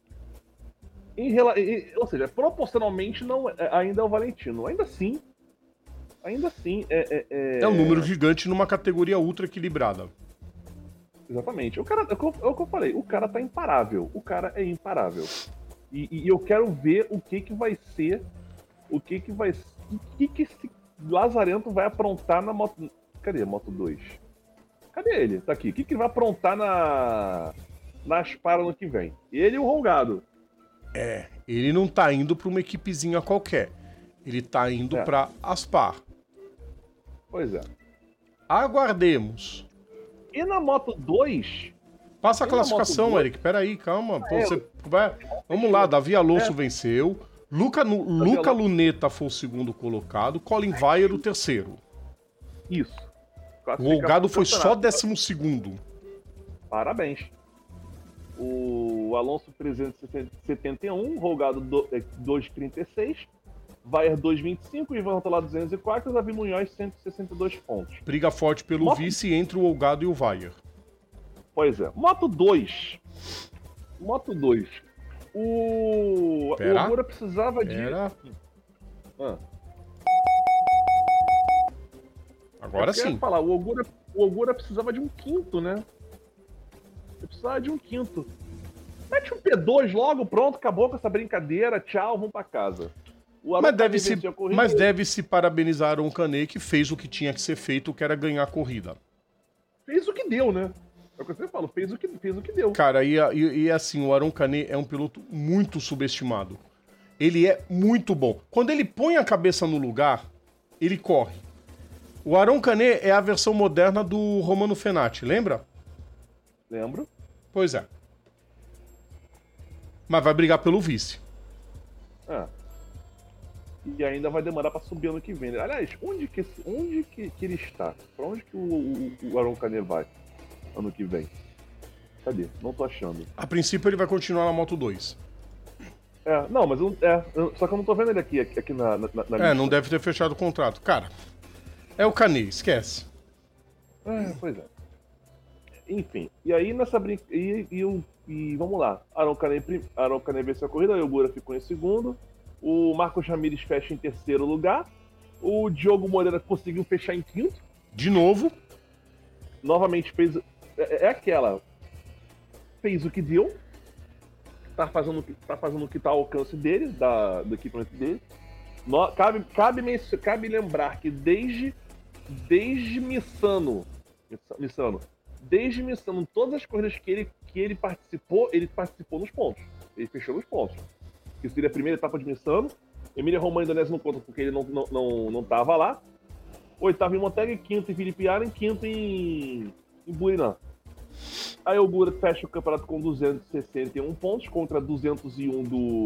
Ou seja, proporcionalmente ainda é o Valentino. Ainda assim é um número gigante numa categoria ultra equilibrada. Exatamente. O cara, é o que eu falei, o cara tá imparável. O cara é imparável. E eu quero ver o que vai ser. O que esse Lazarento vai aprontar na moto. Cadê a Moto 2? Cadê ele? Tá aqui. O que ele vai aprontar na Aspar ano que vem? Ele e o Rolgado. Ele não tá indo pra uma equipezinha qualquer. Ele tá indo pra Aspar. Pois é. Aguardemos. E na Moto 2... Passa a classificação, Eric. Peraí, calma. Vamos lá, Davi Alonso venceu. Luca Luneta foi o segundo colocado. Colin Vayer o terceiro. Isso. O Rolgado foi só 12º. Parabéns. O Alonso 371, Rolgado 236, Vayer 225, Ivan Rotolar 204 e Davi Munhoz 162 pontos. Briga forte pelo vice entre o Rolgado e o Vayer. Pois é. Moto 2. O Ogura precisava de... Agora sim. Eu ia falar, o Ogura precisava de um quinto, né? Eu precisava de um quinto. Mete um P2 logo, pronto, acabou com essa brincadeira, tchau, vamos pra casa. Mas deve-se parabenizar Aron Canet, que fez o que tinha que ser feito, que era ganhar a corrida. Fez o que deu, né? É o que eu sempre falo, fez o que deu. Cara, e assim, o Aron Canet é um piloto muito subestimado. Ele é muito bom. Quando ele põe a cabeça no lugar, ele corre. O Aron Canet é a versão moderna do Romano Fenati, lembra? Lembro. Pois é. Mas vai brigar pelo vice. E ainda vai demorar pra subir ano que vem. Aliás, onde que ele está? Pra onde que o Aron Canet vai ano que vem? Cadê? Não tô achando. A princípio ele vai continuar na Moto 2. Não, mas só que eu não tô vendo ele aqui na lista. Não deve ter fechado o contrato. Cara, é o Canet, esquece. Pois é. Enfim, e aí nessa e vamos lá. Aron Canet venceu a corrida, o Ogura ficou em segundo. O Marcos Ramírez fecha em terceiro lugar. O Diogo Moreira conseguiu fechar em quinto. De novo. Novamente fez... Fez o que deu. Tá fazendo o que tá ao alcance dele, do equipamento dele. Cabe lembrar que desde Missano, todas as corridas que ele participou nos pontos. Ele fechou nos pontos. Isso seria a primeira etapa de Missano. Emília Romagna Indonésia não conta porque ele não tava lá. Oitavo em Montega, quinto em Felipe Allen, quinto em Burinã. Aí o Ogura fecha o campeonato com 261 pontos contra 201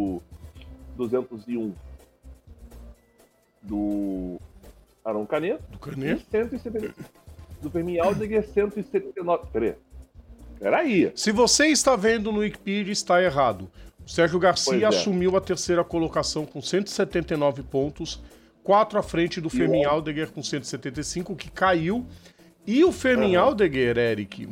do Aron Canet. Do Canet. E 170 do Fermin Aldeguer, 179. Peraí. Se você está vendo no Wikipedia, está errado. O Sérgio Garcia assumiu a terceira colocação com 179 pontos, 4 à frente do Fermin Aldeguer com 175, que caiu. E o Fermin Aldeguer, Eric,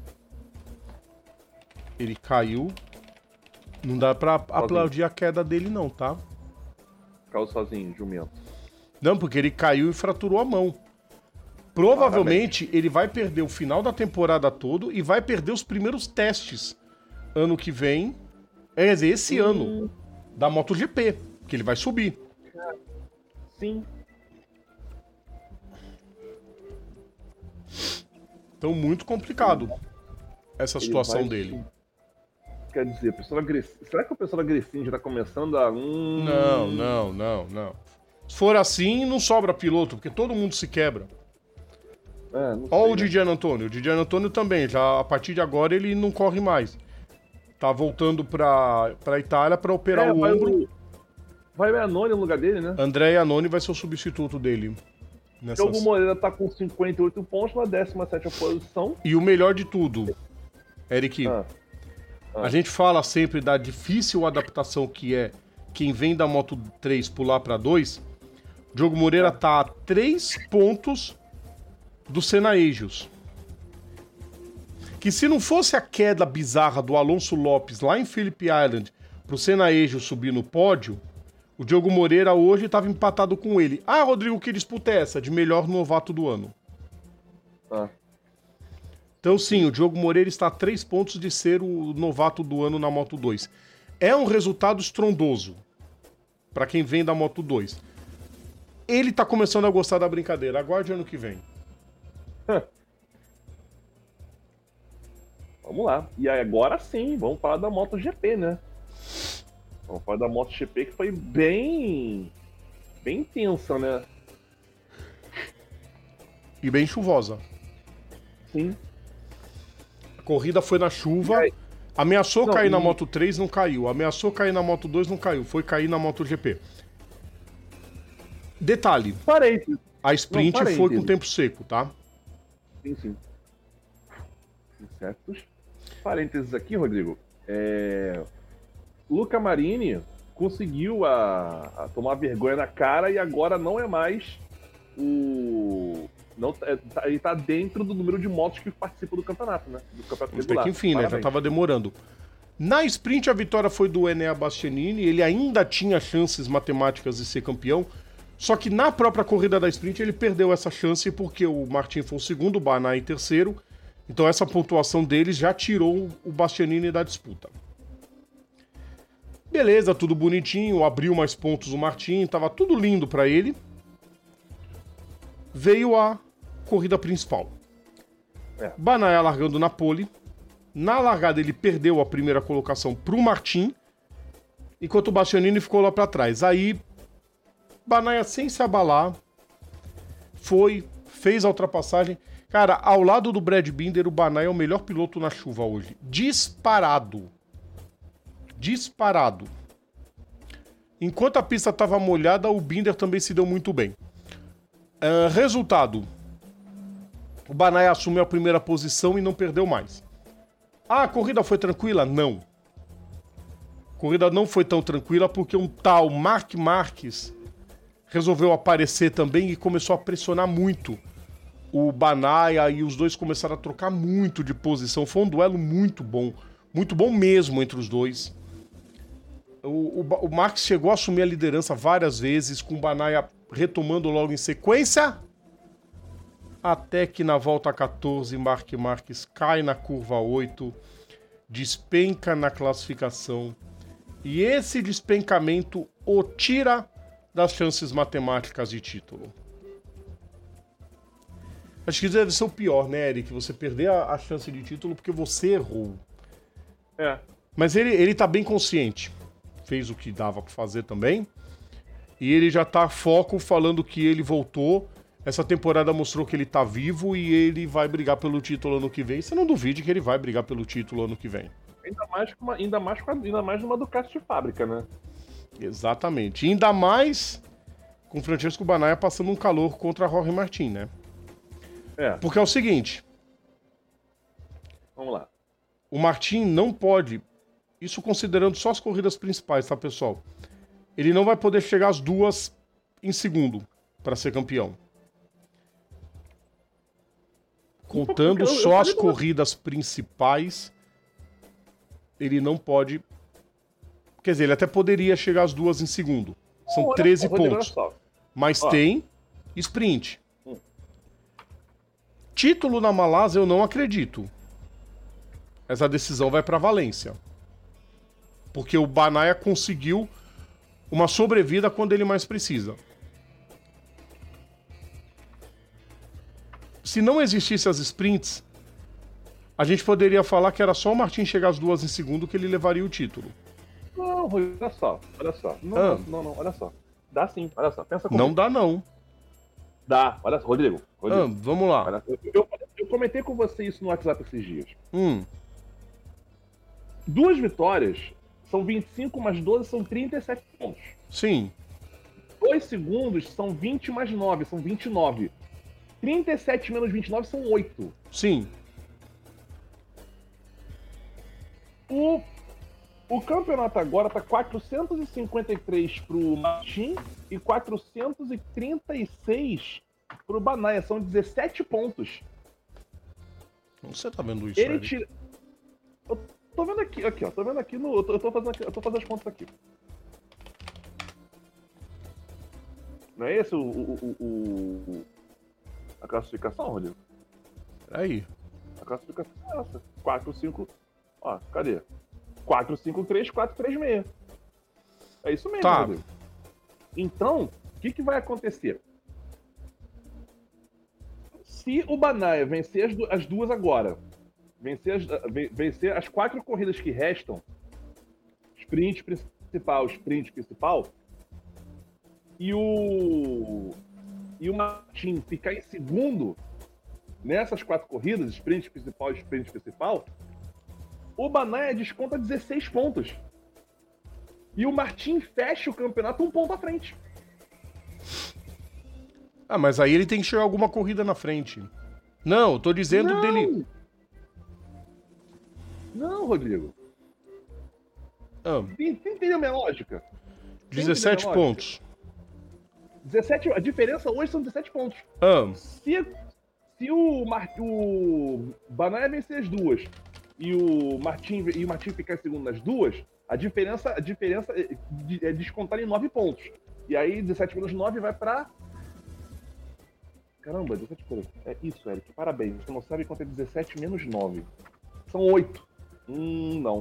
ele caiu. Não dá pra aplaudir a queda dele não, tá? Caiu sozinho, jumento. Não, porque ele caiu e fraturou a mão. Provavelmente ele vai perder o final da temporada todo e vai perder os primeiros testes ano que vem. Quer dizer, esse ano da MotoGP, que ele vai subir. Sim. Então, muito complicado essa situação dele. Quer dizer, será que o pessoal da Gressin já tá começando a... Não. Se for assim, não sobra piloto, porque todo mundo se quebra. Olha o Didier Antônio. O Didier Antônio também, já a partir de agora ele não corre mais. Tá voltando pra Itália pra operar o ombro. Vai o Iannone no lugar dele, né? André Iannone vai ser o substituto dele. Diogo Moreira tá com 58 pontos na 17ª posição. E o melhor de tudo, Eric, a gente fala sempre da difícil adaptação que é quem vem da Moto 3 pular pra 2. Diogo Moreira tá a 3 pontos do Senna Agios. Que se não fosse a queda bizarra do Alonso Lopes lá em Phillip Island pro Senna Agios subir no pódio, o Diogo Moreira hoje estava empatado com ele. Ah, Rodrigo, que disputa é essa? De melhor novato do ano. Então, sim, o Diogo Moreira está a 3 pontos de ser o novato do ano na Moto 2. É um resultado estrondoso para quem vem da Moto 2. Ele tá começando a gostar da brincadeira. Aguarde ano que vem. Vamos lá. E agora sim, vamos falar da MotoGP, né? Vamos falar da MotoGP que foi bem intensa, né? E bem chuvosa. Sim. A corrida foi na chuva. Ameaçou Não, cair na Moto 3, não caiu. Ameaçou cair na Moto 2, não caiu. Foi cair na MotoGP. Detalhe. Parênteses. A sprint Não, foi com tempo seco, tá? Sim. Certos. Parênteses aqui, Rodrigo. Luca Marini conseguiu a tomar vergonha na cara e agora não é mais o... Não, ele tá dentro do número de motos que participam do campeonato, né? Do campeonato regular. Que enfim, né? Já tava demorando. Na sprint, a vitória foi do Enea Bastianini. Ele ainda tinha chances matemáticas de ser campeão. Só que na própria corrida da sprint, ele perdeu essa chance porque o Martin foi o segundo, o Banai terceiro. Então essa pontuação deles já tirou o Bastianini da disputa. Beleza, tudo bonitinho. Abriu mais pontos o Martin. Tava tudo lindo pra ele. Veio a corrida principal. Banai largando na pole. Na largada ele perdeu a primeira colocação pro Martin, enquanto o Bastianini ficou lá pra trás. Aí, Banai, sem se abalar, fez a ultrapassagem. Cara, ao lado do Brad Binder, o Banai é o melhor piloto na chuva hoje. Disparado. Enquanto a pista estava molhada, o Binder também se deu muito bem. Resultado. O Banai assumiu a primeira posição e não perdeu mais. A corrida foi tranquila? Não. A corrida não foi tão tranquila porque um tal Marc Marques resolveu aparecer também e começou a pressionar muito o Banai, e os dois começaram a trocar muito de posição. Foi um duelo muito bom mesmo entre os dois. O Marques chegou a assumir a liderança várias vezes, com o Banai retomando logo em sequência, até que na volta 14, Marc Marques cai na curva 8, despenca na classificação, e esse despencamento o tira das chances matemáticas de título. Acho que deve ser o pior, né, Eric? Você perder a chance de título porque você errou. Mas ele tá bem consciente. Fez o que dava pra fazer também. E ele já tá a foco falando que ele voltou. Essa temporada mostrou que ele tá vivo e ele vai brigar pelo título ano que vem. Você não duvide que ele vai brigar pelo título ano que vem. Ainda mais numa Ducati de fábrica, né? Exatamente. E ainda mais com o Francesco Banaya passando um calor contra a Jorge Martin, né? Porque é o seguinte. Vamos lá. O Martin não pode, isso considerando só as corridas principais, tá, pessoal? Ele não vai poder chegar às duas em segundo para ser campeão. Contando só as corridas principais, ele não pode... Quer dizer, ele até poderia chegar às duas em segundo. São 13 pontos. Mas tem sprint. Título na Malásia eu não acredito. Essa decisão vai para Valência. Porque o Banaya conseguiu uma sobrevida quando ele mais precisa. Se não existisse as sprints, a gente poderia falar que era só o Martin chegar às duas em segundo que ele levaria o título. Não, olha só. Não, olha só. Dá sim, olha só. Pensa comigo. Não dá, não. Dá, olha só, Rodrigo. Vamos lá. Eu comentei com você isso no WhatsApp esses dias. 2 vitórias são 25 mais 12, são 37 pontos. Sim. 2 segundos são 20 mais 9, são 29. 37 menos 29 são 8. Sim. O campeonato agora tá 453 pro Martin e 436 pro Banaya. São 17 pontos. Você tá vendo isso, Ele tira... Eu tô vendo aqui, ó. Tô vendo aqui no... Eu tô fazendo as contas aqui. Não é esse a classificação, Rodrigo? Peraí. A classificação é essa. 4, 5. Ó, cadê? 4, 5, 3, 4, 3, 6. É isso mesmo, Tá. Rodrigo. Então, o que vai acontecer? Se o Bagnaia vencer as duas agora, vencer as 4 corridas que restam, sprint principal, e o Martin ficar em segundo nessas 4 corridas, sprint principal, o Bagnaia desconta 16 pontos. E o Martin fecha o campeonato 1 ponto à frente. Ah, mas aí ele tem que chegar alguma corrida na frente. Não, eu tô dizendo dele... Não, Rodrigo. Ah, Entendeu a minha lógica? 17 pontos. 17, a diferença hoje são 17 pontos. Ah, Se o Bagnaia vencer as duas e o Martin ficar em segundo nas duas, a diferença é descontar em 9 pontos. E aí 17 menos 9 vai pra... Caramba, 17 pontos. É isso, Eric. Parabéns. Você não sabe quanto é 17 menos 9. São 8. Não.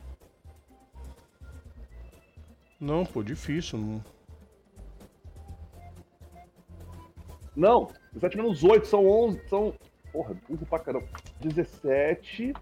não, pô, difícil. Não... Não, 17 menos 8 são 11. São. Porra, burro pra caramba. 17.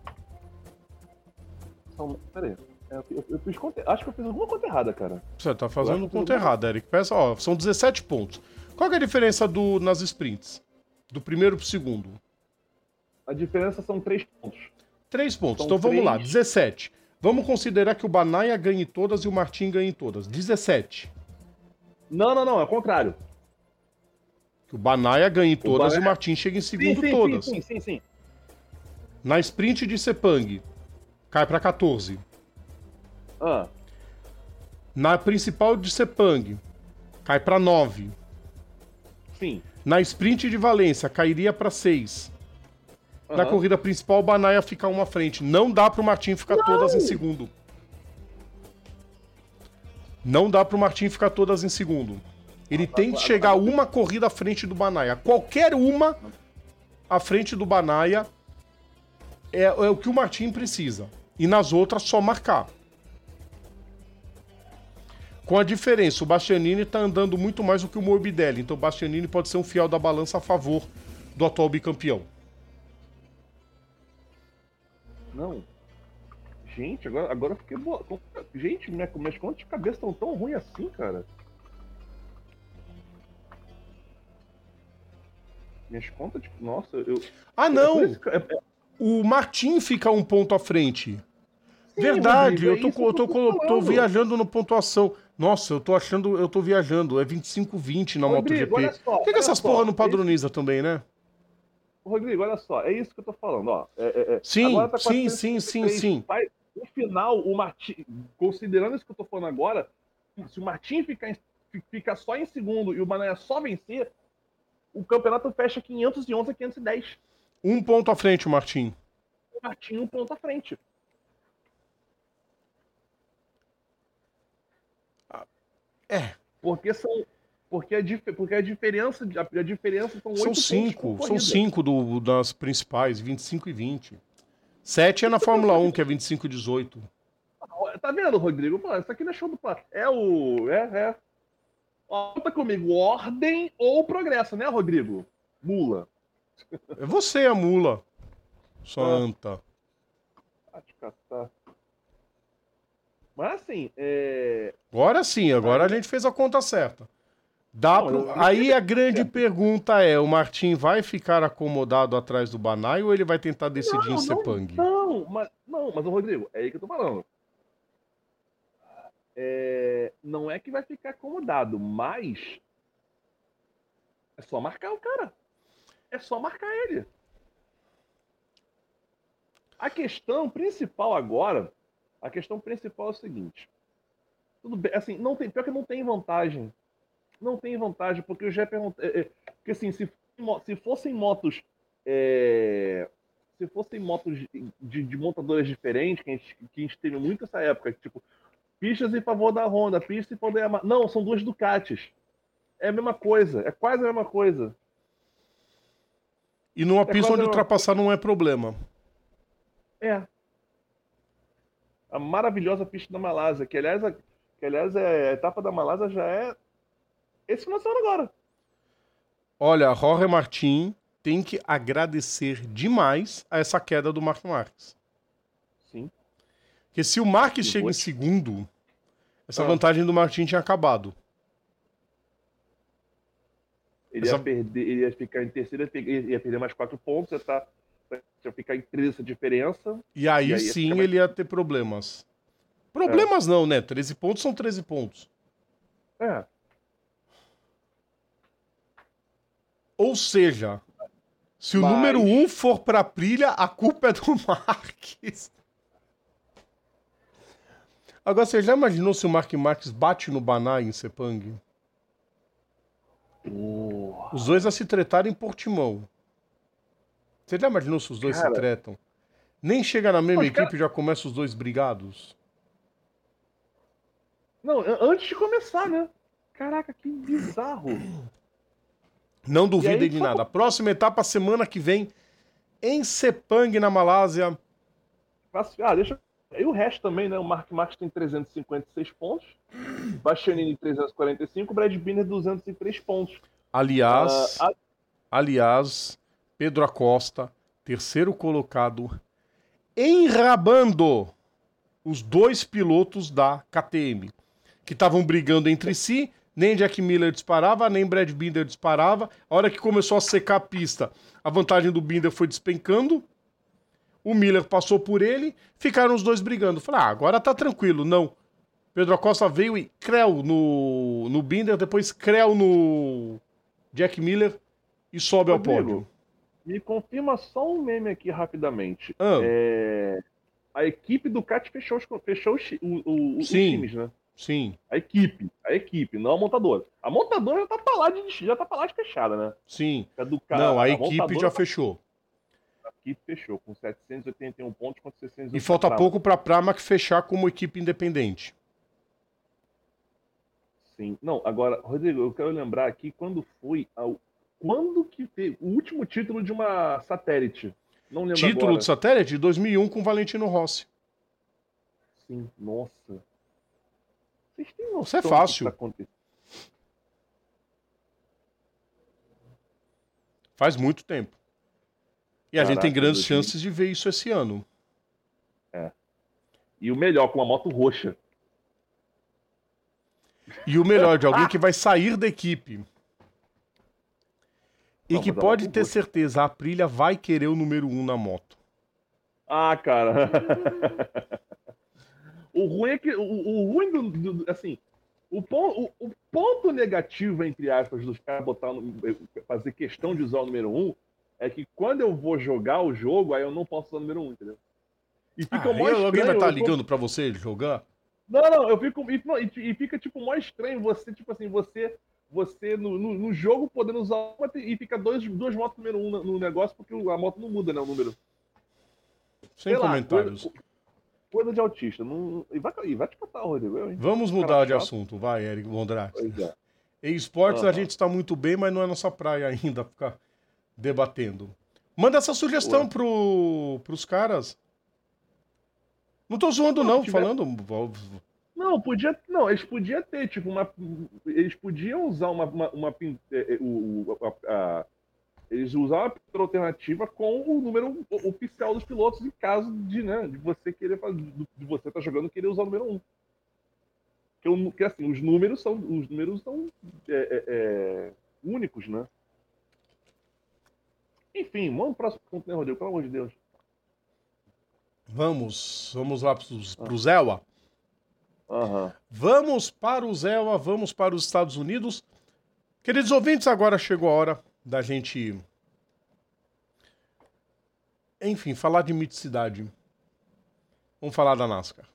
São. Pera aí. Eu fiz conta. Acho que eu fiz alguma conta errada, cara. Você tá fazendo conta errada, Eric. Peça, ó, são 17 pontos. Qual que é a diferença nas sprints? Do primeiro pro segundo? A diferença são 3 pontos. 3 pontos. São Então vamos 3. lá, 17. Vamos considerar que o Bagnaia ganhe todas e o Martin ganhe todas. 17. Não, é o contrário. Que o Bagnaia ganhe todas Bagnaia- e o Martin chegue em segundo todas. Sim. Na sprint de Sepang, cai pra 14. Ah, Na principal de Sepang, cai pra 9. sim. Na sprint de Valência, cairia pra 6. Na Aham. corrida principal, o Bagnaia fica uma à frente. Não dá pro Martin ficar todas em segundo. Não dá pro Martin ficar todas em segundo. Ele tem que chegar uma corrida à frente do Bagnaia. Qualquer uma à frente do Bagnaia é o que o Martin precisa. E nas outras, só marcar. Com a diferença, o Bastianini tá andando muito mais do que o Morbidelli. Então o Bastianini pode ser um fiel da balança a favor do atual bicampeão. Não. Gente, agora eu fiquei boa. Gente, minhas contas de cabeça estão tão ruins assim, cara. Minhas contas de. Nossa, eu. Ah, não! É por isso que- O Martin fica um ponto à frente. Sim, Verdade, Rodrigo, é eu isso que eu tô tô falando. viajando no pontuação. Nossa, eu tô viajando. É 25-20 na Rodrigo, MotoGP. olha só, Por que olha essas só, porra não padroniza também, né? Rodrigo, olha só, é isso que eu tô falando, ó. Sim, Agora tá sim. 453. No final, o Martin, considerando isso que eu tô falando agora, se o Martin ficar só em segundo e o Bagnaia só vencer, o campeonato fecha 511 a 510. Um ponto à frente, o Martin. O Martin 1 ponto à frente. É. Porque a diferença são 8 São pontos 5. por São corrida. 5 das principais, 25 e 20. 7 é na Fórmula 1, que é 25 e 18. Tá vendo, Rodrigo? Pô, isso aqui não é show do plano. Ó, conta comigo, ordem ou progresso, né, Rodrigo? Mula. É você a mula. Santa. Ah, te catar. Mas assim, Agora sim, agora a gente fez a conta certa. Aí a grande pergunta é, o Martin vai ficar acomodado atrás do Bagnaia ou ele vai tentar decidir em Sepang? Mas o Rodrigo, é aí que eu tô falando. Não é que vai ficar acomodado, mas é só marcar o cara. É só marcar ele. A questão principal agora, é o seguinte. Tudo bem, assim, pior que não tem vantagem. Não tem vantagem, porque eu já perguntei. Porque assim, se fossem motos. Se fossem motos de montadoras diferentes, que a gente teve muito essa época, tipo, pistas em favor da Honda, pistas em favor da Yamaha. Não, são duas Ducatis. É a mesma coisa, é quase a mesma coisa. E numa pista quase onde uma- ultrapassar não é problema. É. A maravilhosa pista da Malásia, que aliás a etapa da Malásia já é esse final de semana agora. Olha, Jorge Martin tem que agradecer demais a essa queda do Marc Marques. Sim. Porque se o Marques E chega vou em te- segundo, essa Ah. vantagem do Martin tinha acabado. Ele Essa- ia perder, ele ia ficar em terceiro, ia perder mais 4 pontos, ia ficar em 13 essa diferença. E aí ia sim ficar mais- ele ia ter problemas. Problemas não, né? 13 pontos são 13 pontos. É. Ou seja, se o Mas- número 1 for pra Aprilia, a culpa é do Marques. Agora, você já imaginou se o Mark Marques bate no Banai em Sepang? Os dois a se tretarem em Portimão. Você já imaginou se os dois se Cara. tretam? Nem chega na mesma Os equipe e já começa os dois brigados? Não, antes de começar, né? Caraca, que bizarro. Não E duvidem aí, de só- nada. Próxima etapa, semana que vem, em Sepang, na Malásia. Deixa. E o resto também, né? O Mark Marques tem 356 pontos. Bastianini 345, Brad Binder 203 pontos. Aliás, Ah, aliás, Pedro Acosta, terceiro colocado, enrabando os dois pilotos da KTM, que estavam brigando entre si, nem Jack Miller disparava, nem Brad Binder disparava. A hora que começou a secar a pista, a vantagem do Binder foi despencando, o Miller passou por ele, ficaram os dois brigando. Falei, agora tá tranquilo. Não. Pedro Acosta veio e creu no Binder, depois creu no Jack Miller e sobe ao Rodrigo, pódio. me confirma só um meme aqui rapidamente. Ah. A equipe do CAT fechou os Sim. times, né? Sim, A equipe, não a montadora. A montadora já tá pra lá de fechada, né? sim. A do Não, a montadora equipe já fechou. A equipe fechou com 781 pontos contra 680. E falta pouco pra Pramac fechar como equipe independente. Sim. Não, agora, Rodrigo, eu quero lembrar aqui quando que teve o último título de uma satélite. Não lembro Título agora. de satélite de 2001 com Valentino Rossi. Sim, nossa. Vocês têm noção Isso é do que fácil. tá acontecendo? Faz muito tempo. E a gente Caraca, tem grandes 2000. chances de ver isso esse ano. E o melhor, com uma moto roxa. E o melhor, de alguém que vai sair da equipe. E Não, que mas a pode moto ter roxa. certeza, a Aprilia vai querer o número 1 na moto. Ah, cara. O ruim é que. O ruim assim. O ponto negativo, entre aspas, dos caras fazer questão de usar o número 1 é que quando eu vou jogar o jogo, aí eu não posso usar o número 1, entendeu? E fica mó estranho. Alguém vai estar eu ligando pra você jogar? Não, eu fico. E fica, tipo, mó estranho você, tipo assim, você no jogo podendo usar uma e fica duas motos número 1 no negócio, porque a moto não muda, né? O número. Sem Sei lá, comentários. Coisa de autista. Não... E vai te matar, Rodrigo. Hein? Vamos Cara mudar de chato. assunto, vai, Eric Vondrax. Pois é. Em esportes a Aham. gente está muito bem, mas não é nossa praia ainda ficar debatendo. Manda essa sugestão Ué. pros caras. Não tô zoando não, se tiver- falando. Não, eles podiam ter, tipo, eles podiam usar eles usaram a pintura alternativa com o número oficial dos pilotos em caso de você querer fazer, de você estar jogando e querer usar o número 1. Porque assim, os números são únicos, né? Enfim, vamos pro próximo ponto, né, Rodrigo? Pelo amor de Deus. Vamos lá pro Zewa. Aham. Vamos para o Zewa, vamos para os Estados Unidos. Queridos ouvintes, agora chegou a hora da gente, enfim, falar de miticidade. Vamos falar da NASCAR.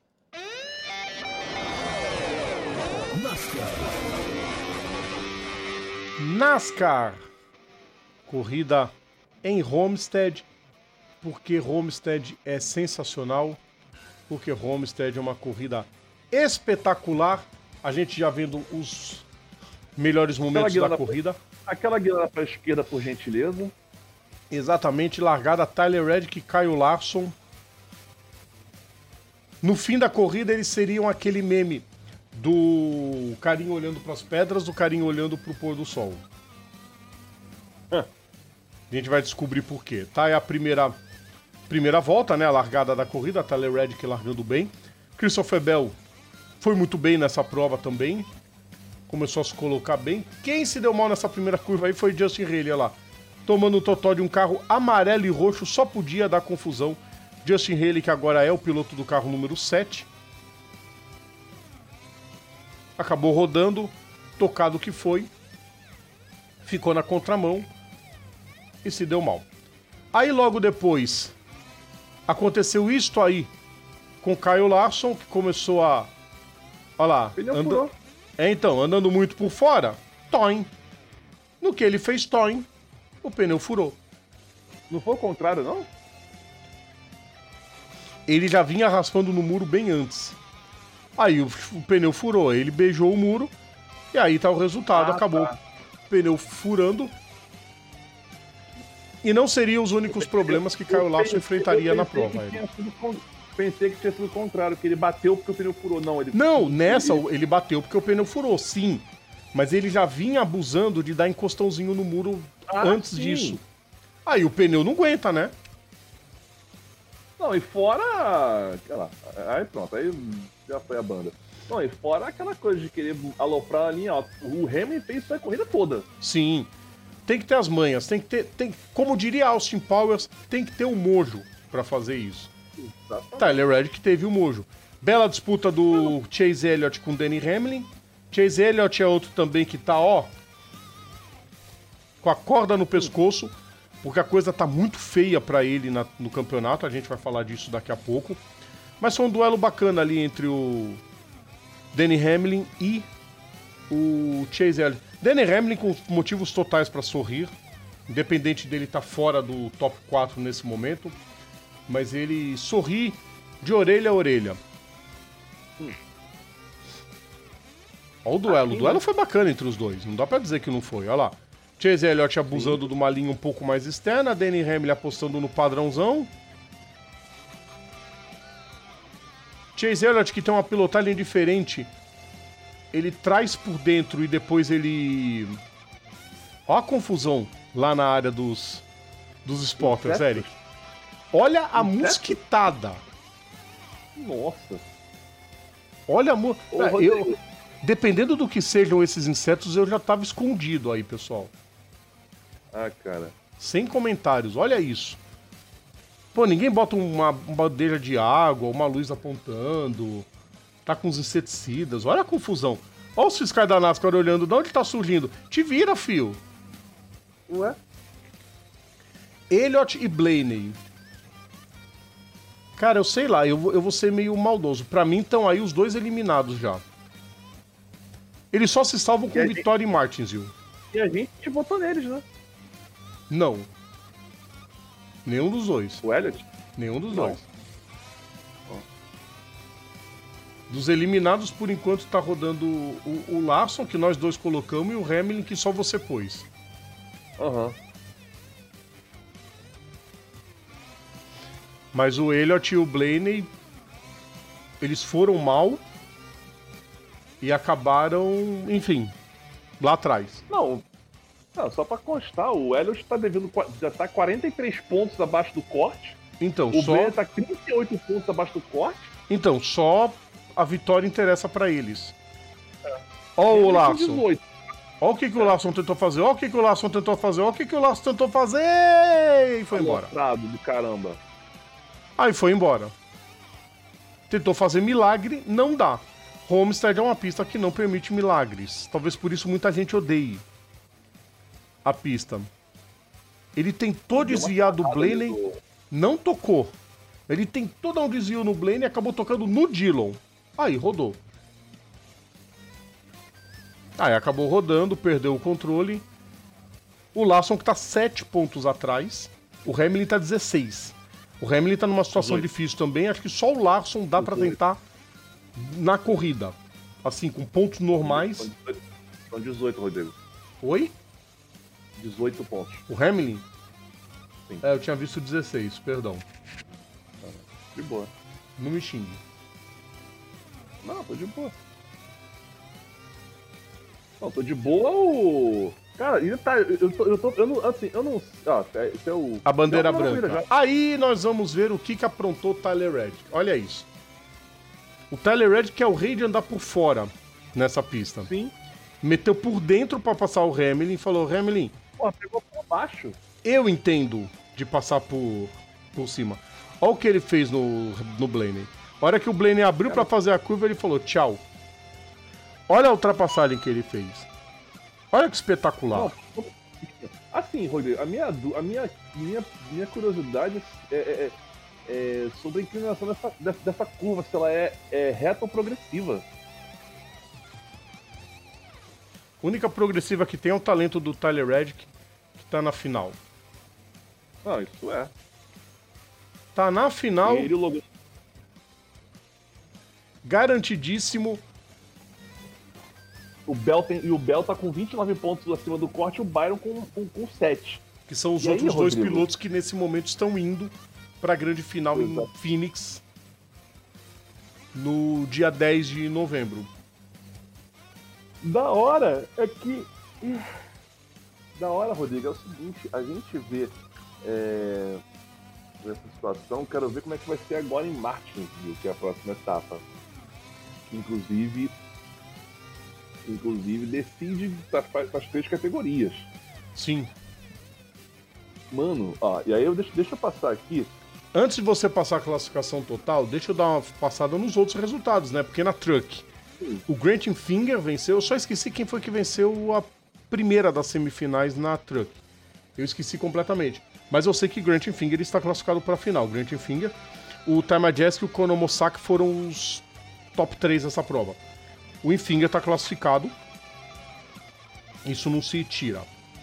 NASCAR. Corrida em Homestead, porque Homestead é sensacional, porque Homestead é uma corrida espetacular. A gente já vendo os melhores momentos da corrida. Aquela guiada para a esquerda, por gentileza. Exatamente, largada Tyler Reddick e Kyle Larson. No fim da corrida, eles seriam aquele meme do carinha olhando para as pedras, do carinha olhando para o pôr do sol. A gente vai descobrir por quê. Tá, é a primeira volta, né? A largada da corrida, a Tyler Reddick largando bem. Christopher Bell foi muito bem nessa prova também. Começou a se colocar bem. Quem se deu mal nessa primeira curva aí foi Justin Haley, olha lá. Tomando o totó de um carro amarelo e roxo, só podia dar confusão. Justin Haley, que agora é o piloto do carro número 7. Acabou rodando, tocado que foi. Ficou na contramão e se deu mal. Aí logo depois aconteceu isto aí com Kyle Larson, que começou a... Olha lá. Então, andando muito por fora, toim. No que ele fez toim, o pneu furou. Não foi o contrário, não? Ele já vinha raspando no muro bem antes. Aí o pneu furou, ele beijou o muro e aí tá o resultado, acabou o pneu furando. E não seriam os únicos problemas que Kyle Larson enfrentaria na prova. Pensei que tinha sido o contrário, que ele bateu porque o pneu furou. Não, nessa ele bateu porque o pneu furou, sim. Mas ele já vinha abusando de dar encostãozinho no muro antes disso. Aí o pneu não aguenta, né? Não, e fora... Aí pronto, aí já foi a banda. Não, e fora aquela coisa de querer aloprar a linha alta. O Hamilton fez isso a corrida toda. Sim. Tem que ter as manhas, tem que ter... como diria Austin Powers, tem que ter um mojo pra fazer isso. Exatamente. Tyler Reddick teve o mojo. Bela disputa do Chase Elliott com Denny Hamlin. Chase Elliott é outro também que tá, ó, com a corda no pescoço, porque a coisa tá muito feia pra ele no campeonato, a gente vai falar disso daqui a pouco. Mas foi um duelo bacana ali entre o Denny Hamlin e o Chase Elliott. Denny Hamlin com motivos totais pra sorrir, independente dele estar fora do top 4 nesse momento, mas ele sorri de orelha a orelha. Olha o duelo. O duelo foi bacana entre os dois. Não dá pra dizer que não foi. Olha lá. Chase Elliott abusando de uma linha um pouco mais externa. Denny Hamlin apostando no padrãozão. Chase Elliott, que tem uma pilotagem diferente. Ele traz por dentro e depois ele... Olha a confusão lá na área dos spotters, Eric. Olha a mosquitada. Nossa. Olha a dependendo do que sejam esses insetos, eu já tava escondido aí, pessoal. Ah, cara. Sem comentários, olha isso. Pô, ninguém bota uma bandeja de água, uma luz apontando, tá com os inseticidas, olha a confusão. Olha os fiscais da NASCAR olhando, de onde tá surgindo? Te vira, fio. Ué? Elliott e Blaney. Cara, eu sei lá, eu vou ser meio maldoso. Pra mim, estão aí os dois eliminados já. Eles só se salvam com Vitória e Martinsville. E a gente votou neles, né? Não. Nenhum dos dois. O Elliott? Nenhum dos dois. Dos eliminados, por enquanto, tá rodando o Larson, que nós dois colocamos, e o Hamilton, que só você pôs. Aham. Mas o Elliott e o Blaney, eles foram mal e acabaram, enfim, lá atrás. Não, só pra constar, o Elliott tá devendo, já tá 43 pontos abaixo do corte. Então, o Blaney tá 38 pontos abaixo do corte. Então, só a vitória interessa pra eles. Ó o Larson. 18. Ó o que o Larson tentou fazer, ó o que o Larson tentou fazer, ó o que o Larson tentou fazer e foi embora. Do caramba. Aí foi embora. Tentou fazer milagre, não dá. Homestead é uma pista que não permite milagres. Talvez por isso muita gente odeie a pista. Ele tentou desviar do Blaney, não tocou. Ele tentou dar um desvio no Blaney e acabou tocando no Dillon. Aí rodou. Aí acabou rodando, perdeu o controle. O Larson que tá 7 pontos atrás. O Hamilton tá 16. O Hamilton tá numa situação difícil também. Acho que só o Larson dá pra tentar na corrida. Assim, com pontos normais. São 18, Rodrigo. Oi? 18 pontos. O Hamilton? Sim. É, eu tinha visto 16, perdão. De boa. Não me xingue. Não, tô de boa. Não, tô de boa o... Cara, ele tá... Eu não... Assim, eu não... Ah, esse é o... A bandeira Não, branca. já. Aí nós vamos ver o que aprontou o Tyler Reddick. Olha isso. O Tyler Reddick é o rei de andar por fora nessa pista. Sim. Meteu por dentro pra passar o Hamilton e falou, Hamilton, Pô, pegou por baixo. eu entendo de passar por cima. Olha o que ele fez no Blaney. A hora que o Blaney abriu pra fazer a curva, ele falou tchau. Olha a ultrapassagem que ele fez. Olha que espetacular. Não, assim, Rodrigo, a minha curiosidade é sobre a inclinação dessa curva, se ela é reta ou progressiva. A única progressiva que tem é o talento do Tyler Reddick, que tá na final. Não, isso é. Tá na final, Ele logo... garantidíssimo. O Bell tá com 29 pontos acima do corte e o Byron com 7. Que são os E aí, outros dois Rodrigo? pilotos que nesse momento estão indo pra grande final em Exato. Phoenix no dia 10 de novembro. Da hora é que. Da hora, Rodrigo, é o seguinte, a gente vê nessa situação, quero ver como é que vai ser agora em Martinsville, que é a próxima etapa. Que inclusive decide as 3 categorias. Sim. Mano, ó, e aí deixa eu passar aqui. Antes de você passar a classificação total, deixa eu dar uma passada nos outros resultados, né? Porque na Truck, o Grant Enfinger venceu. Eu só esqueci quem foi que venceu a primeira das semifinais na Truck. Eu esqueci completamente. Mas eu sei que Grant Enfinger está classificado para a final. Grant Enfinger, o Time Majeski e o Kono Mosaki foram os top 3 dessa prova. O Enfinger está classificado. Isso não se tira.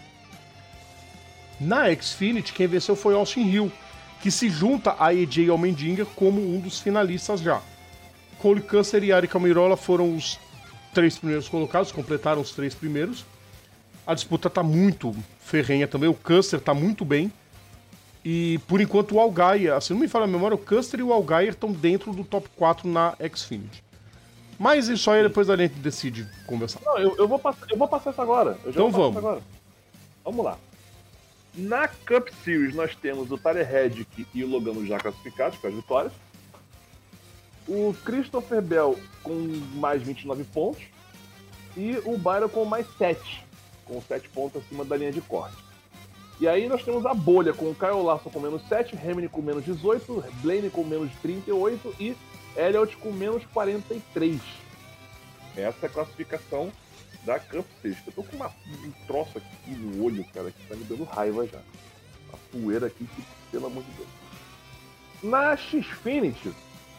Na Xfinity, quem venceu foi Austin Hill, que se junta a AJ Allmendinger como um dos finalistas já. Cole Custer e Ari Almirola foram os 3 primeiros colocados, completaram os 3 primeiros. A disputa tá muito ferrenha também, o Custer tá muito bem. E por enquanto o Allgaier, se não me falha a memória, o Custer e o Allgaier estão dentro do top 4 na Xfinity. Mas isso aí depois a gente decide conversar. Não, eu vou passar isso agora. Então vamos. Agora. Vamos lá. Na Cup Series nós temos o Tyler Reddick e o Logano já classificados com as vitórias. O Christopher Bell com mais 29 pontos. E o Byron com mais 7. Com 7 pontos acima da linha de corte. E aí nós temos a bolha com o Kyle Larson com menos 7, Hamilton com menos 18, Blaney com menos 38 e Elliott com menos 43. Essa é a classificação da Cup Series. Eu tô com um troço aqui no olho, cara, que tá me dando raiva já. A poeira aqui, que, pelo amor de Deus. Na Xfinity,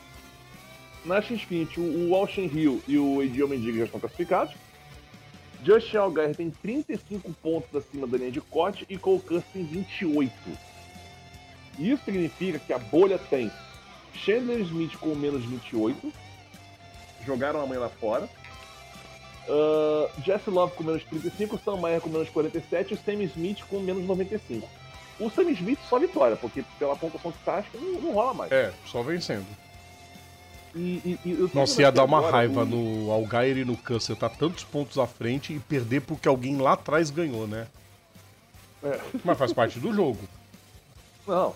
o Austin Hill e o AJ Allmendinger já estão classificados. Justin Allgaier tem 35 pontos acima da linha de corte e Cole Custer tem 28. Isso significa que a bolha tem Chandler Smith com menos 28. Jogaram a mãe lá fora. Jesse Love com menos 35, Sam Mayer com menos 47 e Sam Smith com menos 95. O Sam Smith só vitória, porque pela pontuação que tá, acho que não rola mais. É, só vencendo. Eu tô Nossa, vendo ia aqui dar uma agora, raiva no Allgaier e no Custer, tá tantos pontos à frente e perder porque alguém lá atrás ganhou, né? É. Mas faz parte do jogo. Não.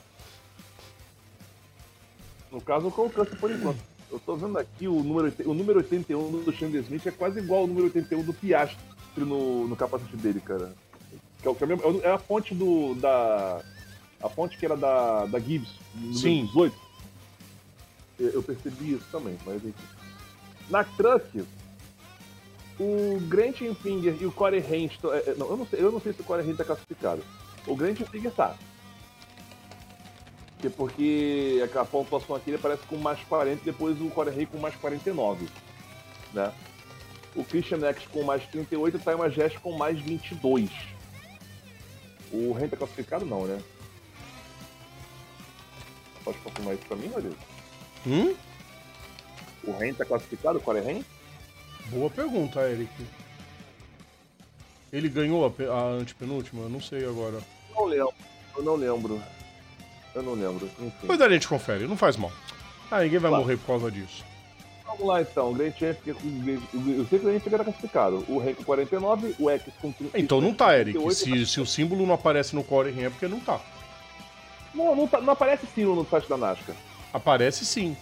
No caso, o Cole Custer por enquanto. Eu tô vendo aqui o número 81 do Chandler Smith é quase igual ao número 81 do Piastri no capacete dele, cara. É a fonte a fonte que era da Gibbs, no Sim. 18. Eu percebi isso também, mas enfim. Na Truck, o Grant Enfinger e o Corey Haim eu não sei se o Corey Haim tá classificado. O Grant Enfinger tá. Porque a pontuação aqui ele aparece com mais 40 e depois o Corey Haim com mais 49. Né? O Christian X com mais 38 e o Ty Majeski com mais 22. O Haim tá classificado não, né? Pode confirmar isso pra mim, Rodrigo? O Haim tá classificado, o Corey Haim? Boa pergunta, Eric. Ele ganhou a antepenúltima? Eu não sei agora. Não, Leão. Eu não lembro. Enfim. Depois a gente confere, não faz mal. Ninguém vai morrer por causa disso. Vamos lá então, o Grand Champ, eu sei que o Grand Champ era classificado. O Ren com 49, o X com 30. Então não tá, Eric. Se o símbolo não aparece no Core Ren é porque não tá. Não aparece símbolo no site da NASCAR. Aparece sim.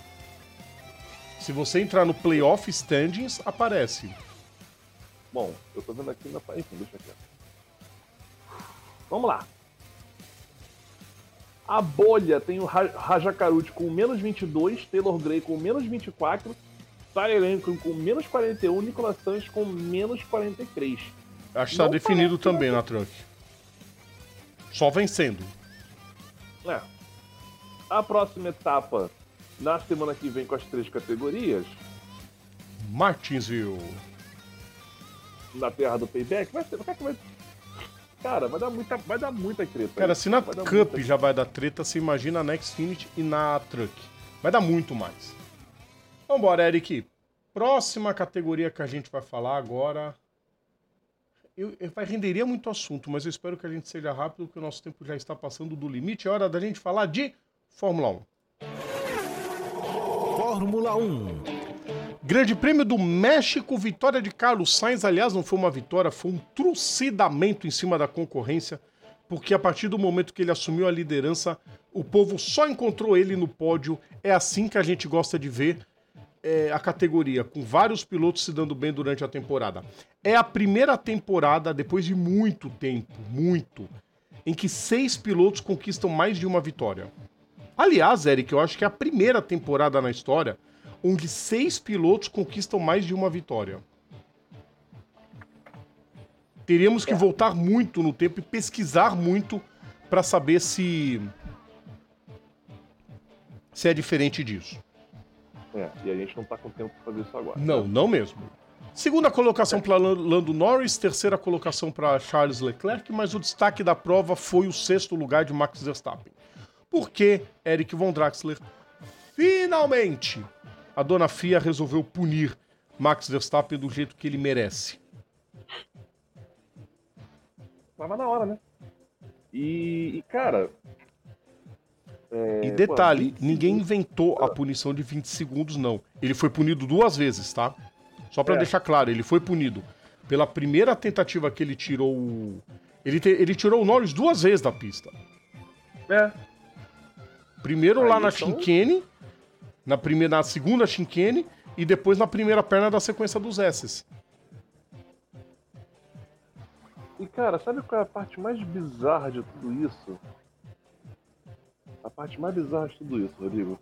Se você entrar no Playoff Standings, aparece. Bom, eu tô vendo aqui na. Enfim, deixa aqui. Vamos lá. A bolha tem o Rajakarut com menos 22, Taylor Gray com menos 24, Tyler Ankrum com menos 41, Nicolas Sanches com menos 43. Acho que tá definido também na Truck. Só vencendo. A próxima etapa, na semana que vem com as 3 categorias. Martinsville. Na terra do Payback. Cara, vai dar muita treta. Cara, se na Cup já vai dar treta, você imagina na Xfinity e na Truck. Vai dar muito mais. Vambora, Eric. Próxima categoria que a gente vai falar agora. Renderia muito assunto, mas eu espero que a gente seja rápido, porque o nosso tempo já está passando do limite. É hora da gente falar de Fórmula 1. Fórmula 1. Grande Prêmio do México, vitória de Carlos Sainz. Aliás, não foi uma vitória, foi um trucidamento em cima da concorrência, porque a partir do momento que ele assumiu a liderança, o povo só encontrou ele no pódio. É assim que a gente gosta de ver a categoria, com vários pilotos se dando bem durante a temporada. É a primeira temporada, depois de muito tempo, em que 6 pilotos conquistam mais de uma vitória. Aliás, Eric, eu acho que é a primeira temporada na história onde 6 pilotos conquistam mais de uma vitória. Teríamos que voltar muito no tempo e pesquisar muito para saber se é diferente disso. E a gente não tá com tempo para fazer isso agora. Não mesmo. Segunda colocação para Lando Norris, terceira colocação para Charles Leclerc, mas o destaque da prova foi o 6º lugar de Max Verstappen. Porque Eric Von Draxler, finalmente, a dona FIA resolveu punir Max Verstappen do jeito que ele merece. Tava na hora, né? E cara... E detalhe, ninguém inventou a punição de 20 segundos, não. Ele foi punido 2 vezes, tá? Só pra deixar claro, ele foi punido. Pela primeira tentativa que ele tirou o... Ele tirou o Norris 2 vezes da pista. Primeiro lá na chicane, na segunda chicane, e depois na primeira perna da sequência dos S's. E cara, sabe qual é a parte mais bizarra de tudo isso? A parte mais bizarra de tudo isso, Rodrigo.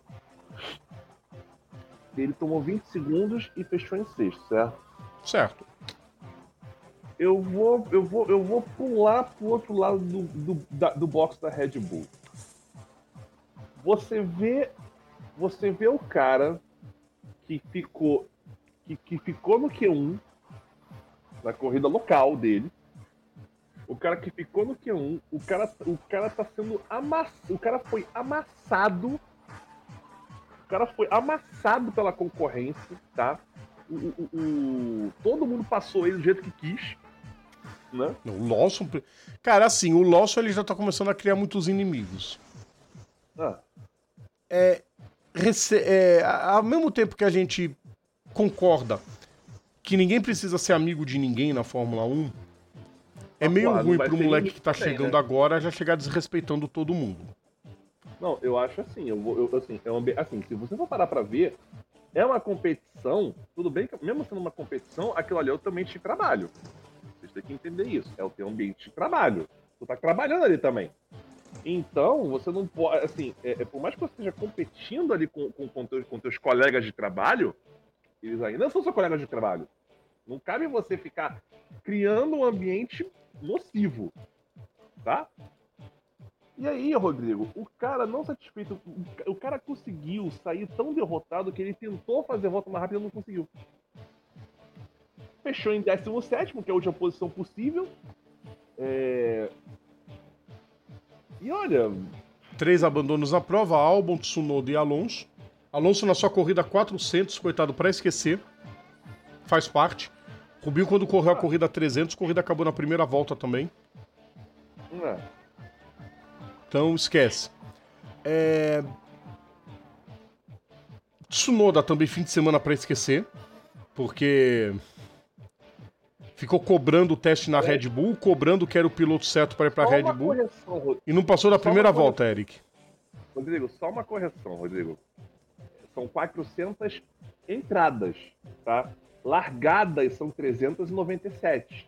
Ele tomou 20 segundos e fechou em 6º, certo? Certo. Eu vou pular pro outro lado do box da Red Bull. Você vê o cara que ficou no Q1 na corrida local dele. O cara que ficou no Q1, o cara tá sendo amassado. O cara foi amassado. O cara foi amassado pela concorrência, tá? Todo mundo passou ele do jeito que quis, né? O Lawson... Cara, assim, o Lawson ele já tá começando a criar muitos inimigos. Ao mesmo tempo que a gente concorda que ninguém precisa ser amigo de ninguém na Fórmula 1, é meio ruim pro moleque que tá chegando agora já chegar desrespeitando todo mundo. Não, eu acho assim, se você for parar pra ver, é uma competição, tudo bem que mesmo sendo uma competição, aquilo ali é o teu ambiente de trabalho. Vocês têm que entender isso, é o teu ambiente de trabalho. Tu tá trabalhando ali também. Então, você não pode, assim, por mais que você esteja competindo ali com teus colegas de trabalho, eles ainda são seus colegas de trabalho. Não cabe você ficar criando um ambiente nocivo, tá? E aí, Rodrigo, o cara não satisfeito, o cara conseguiu sair tão derrotado que ele tentou fazer a volta mais rápida e não conseguiu. Fechou em 17º, que é a última posição possível. E olha... 3 abandonos na prova, Albon, Tsunoda e Alonso. Alonso na sua corrida 400, coitado, pra esquecer. Faz parte. Rubinho, quando correu a corrida 300, a corrida acabou na primeira volta também. Então, esquece. Tsunoda também fim de semana pra esquecer, porque ficou cobrando o teste na Red Bull, cobrando que era o piloto certo para ir pra Red Bull, e não passou da primeira volta, Eric. Rodrigo, só uma correção, Rodrigo. São 400 entradas, tá? Largadas são 397.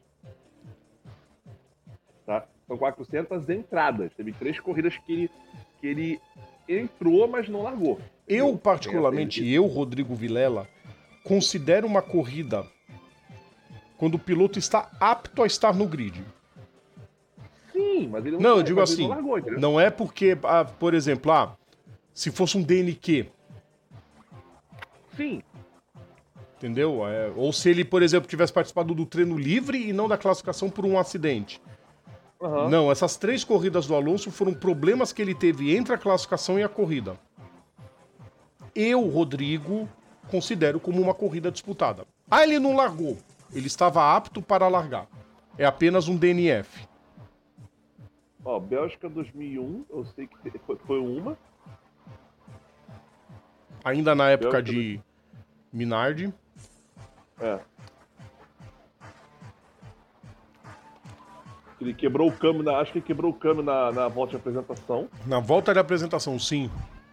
Tá? São 400 entradas. Teve 3 corridas que ele entrou, mas não largou. Eu, particularmente, Rodrigo Vilela, considero uma corrida quando o piloto está apto a estar no grid. Sim, mas ele não eu digo assim, não largou, entendeu? Não é porque, por exemplo, se fosse um DNQ. Sim. Entendeu? Ou se ele, por exemplo, tivesse participado do treino livre e não da classificação por um acidente. Uhum. Não, essas 3 corridas do Alonso foram problemas que ele teve entre a classificação e a corrida. Eu, Rodrigo, considero como uma corrida disputada. Ele não largou. Ele estava apto para largar. É apenas um DNF. Bélgica 2001, eu sei que foi uma. Ainda na época de Minardi. Ele quebrou o câmbio, acho que ele quebrou o câmbio na volta de apresentação. Na volta de apresentação, sim.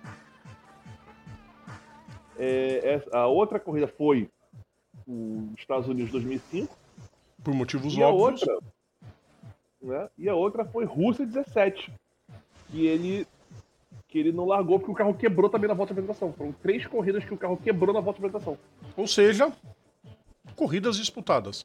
A outra corrida foi os Estados Unidos 2005. Por motivos óbvios. E a outra foi Rússia 17. Que ele não largou porque o carro quebrou também na volta de apresentação. Foram 3 corridas que o carro quebrou na volta de apresentação. Ou seja, corridas disputadas.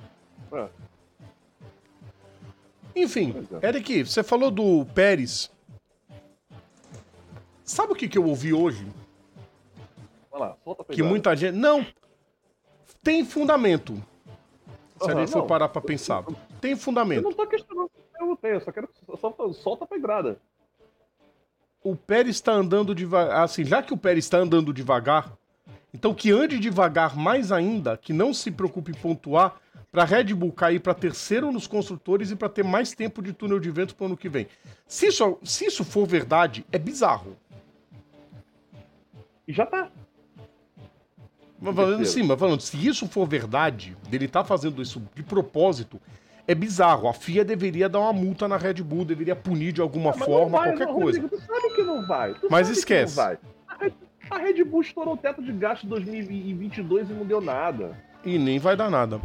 Enfim, Eric, você falou do Pérez. Sabe o que eu ouvi hoje? Vai lá, solta a pegada. Que muita gente... Não! Tem fundamento. Se a gente for parar pra pensar. Tem fundamento. Eu não tô questionando se eu não tenho, eu só quero que solta a pedrada. O Pérez tá andando devagar. Assim, já que o Pérez tá andando devagar, então que ande devagar mais ainda, que não se preocupe em pontuar, pra Red Bull cair pra terceiro nos construtores e pra ter mais tempo de túnel de vento pro ano que vem. Se isso for verdade, é bizarro. E já tá. Mas falando, se isso for verdade, dele tá fazendo isso de propósito, é bizarro. A FIA deveria dar uma multa na Red Bull, deveria punir de alguma forma, qualquer coisa. Rodrigo, tu sabe que não vai. Mas esquece. A Red Bull estourou o teto de gasto em 2022 e não deu nada. E nem vai dar nada.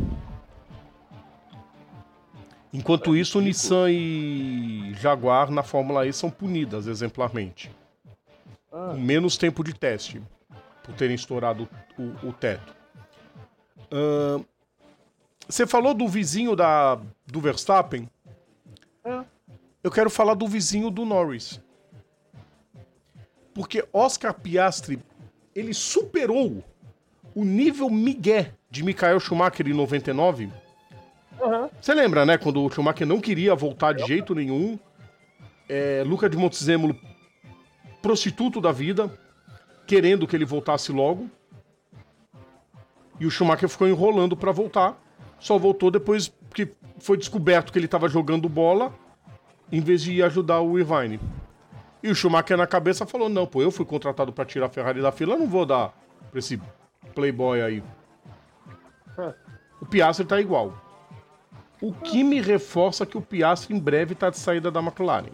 Enquanto isso, Nissan e Jaguar na Fórmula E são punidas exemplarmente. Com menos tempo de teste, por terem estourado o teto. Você falou do vizinho do Verstappen? Eu quero falar do vizinho do Norris. Porque Oscar Piastri, ele superou o nível migué de Michael Schumacher em 99. Você lembra, né? Quando o Schumacher não queria voltar de jeito nenhum. Luca de Montezemolo, prostituto da vida, querendo que ele voltasse logo. E o Schumacher ficou enrolando pra voltar. Só voltou depois que foi descoberto que ele estava jogando bola, em vez de ir ajudar o Irvine. E o Schumacher na cabeça falou, não, eu fui contratado pra tirar a Ferrari da fila, eu não vou dar pra esse playboy aí. O Piastri tá igual. O que me reforça que o Piastri em breve tá de saída da McLaren.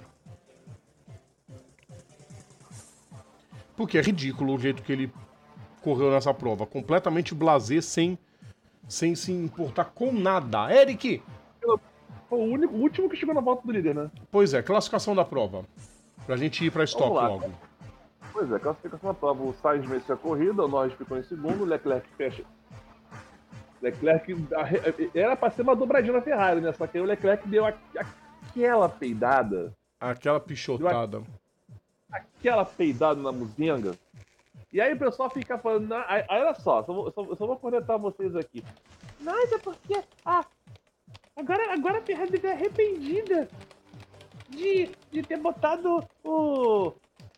Porque é ridículo o jeito que ele correu nessa prova. Completamente blasé, sem se importar com nada. Eric! Foi o último que chegou na volta do líder, né? Pois é, classificação da prova. Pra gente ir pra estoque logo. Pois é, classificação da prova. O Sainz venceu a corrida, o Norris ficou em segundo, o Leclerc fecha. Leclerc era pra ser uma dobradinha na Ferrari, né? Só que aí o Leclerc deu aquela peidada. Aquela pichotada. Aquela peidada na muzenga. E aí o pessoal fica falando... Aí, olha só vou cornetar vocês aqui. Mas é porque... Agora a Ferrari deve arrependida de ter botado o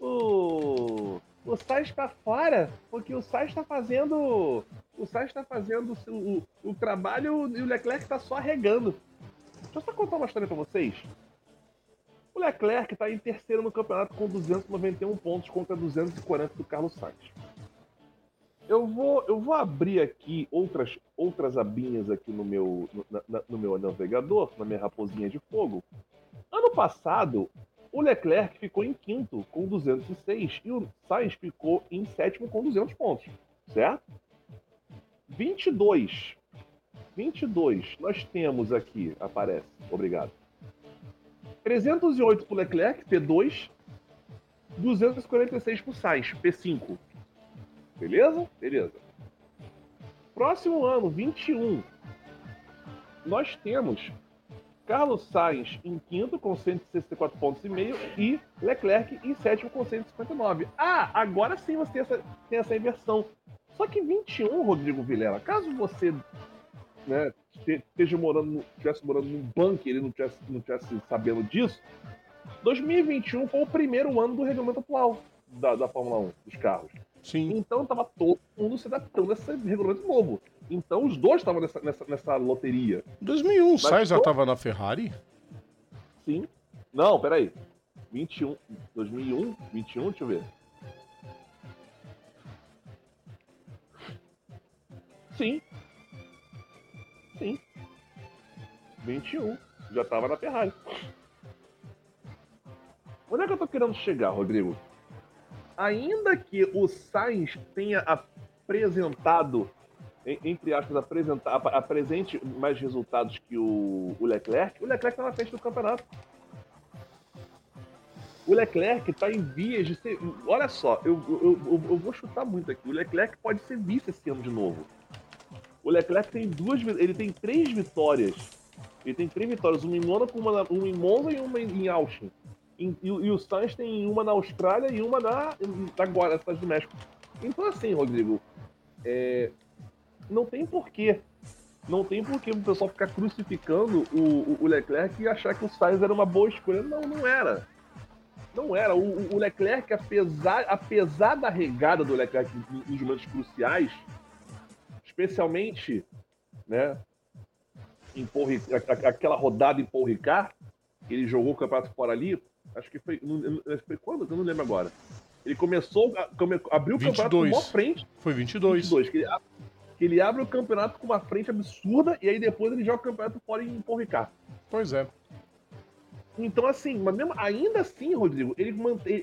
Sainz pra fora, porque o Sainz tá fazendo o trabalho e o Leclerc tá só arregando. Deixa eu só contar uma história pra vocês. O Leclerc está em terceiro no campeonato com 291 pontos contra 240 do Carlos Sainz. Eu vou abrir aqui outras abinhas aqui no meu navegador, na minha raposinha de fogo. Ano passado, o Leclerc ficou em quinto com 206 e o Sainz ficou em sétimo com 200 pontos, certo? 22, nós temos aqui, aparece, obrigado. 308 para o Leclerc, P2, 246 para o Sainz, P5. Beleza? Beleza. Próximo ano, 21, nós temos Carlos Sainz em quinto com 164 pontos e meio e Leclerc em sétimo com 159. Ah, agora sim você tem essa inversão. Só que 21, Rodrigo Vilela, caso você, né, estivesse morando num bunker e não tivesse sabendo disso, 2021 foi o primeiro ano do regulamento atual da Fórmula 1, dos carros. Sim. Então tava todo mundo se adaptando a esse regulamento novo. Então os dois estavam nessa loteria. 2001, o Sainz já tava na Ferrari? Sim. Não, peraí. 2001, deixa eu ver. Sim. 21. Já tava na Ferrari. Onde é que eu tô querendo chegar, Rodrigo? Ainda que o Sainz tenha apresentado, entre aspas, apresente mais resultados que o Leclerc tá na frente do campeonato. O Leclerc está em vias de ser... Olha só, eu vou chutar muito aqui. O Leclerc pode ser vice esse ano de novo. O Leclerc tem três vitórias. Ele tem 3 vitórias, uma em Mônaco, uma em Monza e uma em Austin. E o Sainz tem uma na Austrália e uma agora, na cidade do México. Então assim, Rodrigo, não tem porquê o pessoal ficar crucificando o Leclerc e achar que o Sainz era uma boa escolha. Não era. Não era. O Leclerc, apesar da regada do Leclerc nos momentos cruciais, especialmente, né, aquela rodada em Paul Ricard, que ele jogou o campeonato fora ali, acho que foi quando? Eu não lembro agora. Ele abriu o 22. campeonato com uma frente. Foi 22. Que ele abre o campeonato com uma frente absurda e aí depois ele joga o campeonato fora em Paul Ricard. Pois é. Então, assim, mas mesmo, ainda assim, Rodrigo, ele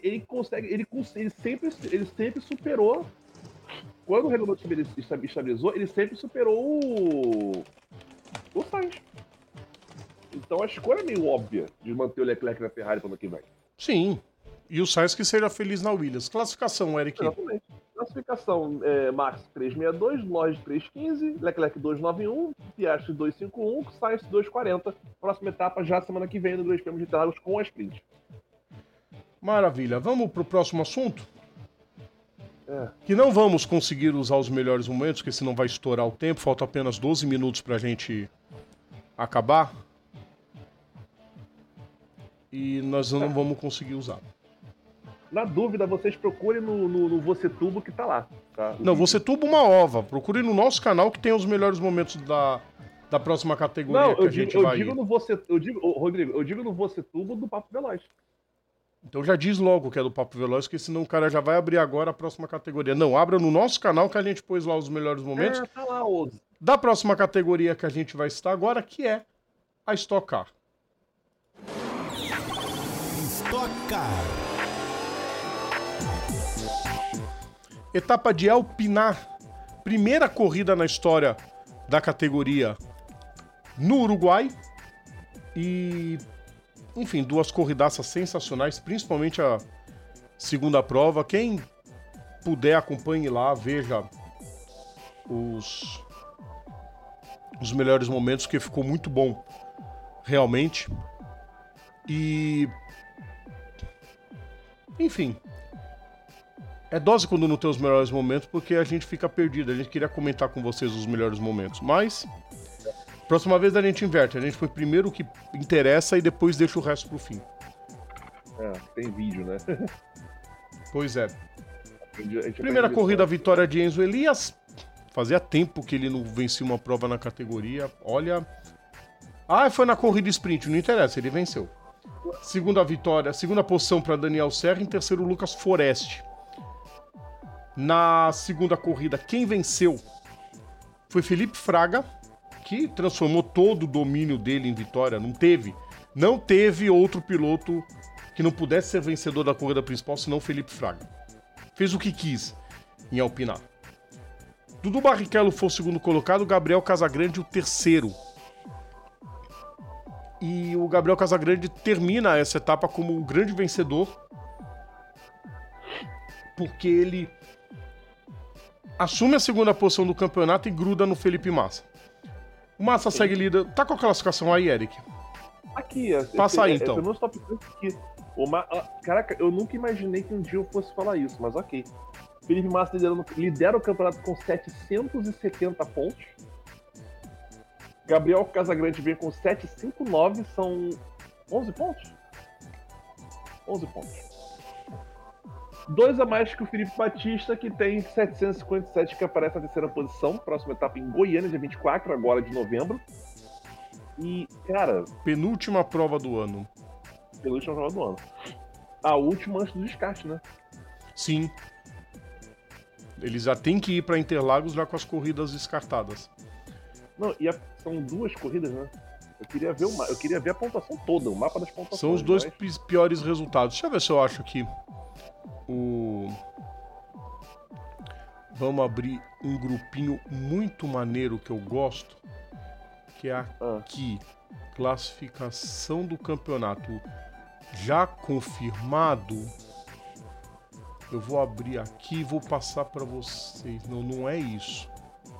sempre superou. Quando o regulamento estabilizou, ele sempre superou o Sainz. Então a escolha é meio óbvia de manter o Leclerc na Ferrari para o ano que vem. Sim. E o Sainz que seja feliz na Williams. Classificação, Eric. Exatamente. Classificação, Max 362, Norris 315, Leclerc 291, Piastri 251, Sainz 240. Próxima etapa já semana que vem no Grande Prêmio de Interlagos com a sprint. Maravilha. Vamos pro próximo assunto? Que não vamos conseguir usar os melhores momentos, porque senão vai estourar o tempo. Falta apenas 12 minutos pra gente acabar. E nós não vamos conseguir usar. Na dúvida, vocês procurem no Você Tubo que tá lá. Tá? Não, Você Tubo uma ova. Procure no nosso canal que tem os melhores momentos da próxima categoria que a gente vai... Rodrigo, eu digo no Você Tubo do Papo Veloz. Então já diz logo que é do Papo Veloz, porque senão o cara já vai abrir agora a próxima categoria. Não, abra no nosso canal que a gente pôs lá os melhores momentos. Tá lá, ô. Da próxima categoria que a gente vai citar agora, que é a Stock Car. Stock Car. Etapa de Alpinar. Primeira corrida na história da categoria no Uruguai. E... enfim, 2 corridaças sensacionais, principalmente a segunda prova. Quem puder, acompanhe lá, veja os melhores momentos, que ficou muito bom, realmente. E... enfim, é dose quando não tem os melhores momentos, porque a gente fica perdido. A gente queria comentar com vocês os melhores momentos, mas... próxima vez a gente inverte. A gente foi primeiro o que interessa e depois deixa o resto pro fim. Tem vídeo, né? Pois é. Primeira corrida, a vitória de Enzo Elias. Fazia tempo que ele não vencia uma prova na categoria. Olha... foi na corrida sprint, não interessa, ele venceu. Segunda vitória, segunda posição para Daniel Serra, em terceiro Lucas Foreste. Na segunda corrida, quem venceu foi Felipe Fraga, que transformou todo o domínio dele em vitória. Não teve outro piloto que não pudesse ser vencedor da corrida principal, senão Felipe Fraga. Fez o que quis em alpinar. Dudu Barrichello foi o segundo colocado, Gabriel Casagrande o terceiro. E o Gabriel Casagrande termina essa etapa como um grande vencedor, porque ele assume a segunda posição do campeonato e gruda no Felipe Massa. O Massa segue líder. Tá com a classificação aí, Eric? Aqui, Passa aí, então. Meus top 3 aqui. Caraca, eu nunca imaginei que um dia eu fosse falar isso, mas ok. Felipe Massa lidera o campeonato com 770 pontos. Gabriel Casagrande vem com 759, são 11 pontos? 11 pontos. 2 a mais que o Felipe Batista, que tem 757, que aparece na terceira posição. Próxima etapa em Goiânia, dia 24, agora de novembro. E, cara... Penúltima prova do ano. Penúltima prova do ano. A última antes do descarte, né? Sim. Eles já têm que ir para Interlagos já com as corridas descartadas. Não, são 2 corridas, né? Eu queria ver a pontuação toda, o mapa das pontuações. São os 2 piores resultados. Deixa eu ver se eu acho aqui. Vamos abrir um grupinho muito maneiro que eu gosto, que é aqui. Classificação do campeonato já confirmado. Eu vou abrir aqui e vou passar para vocês. Não é isso.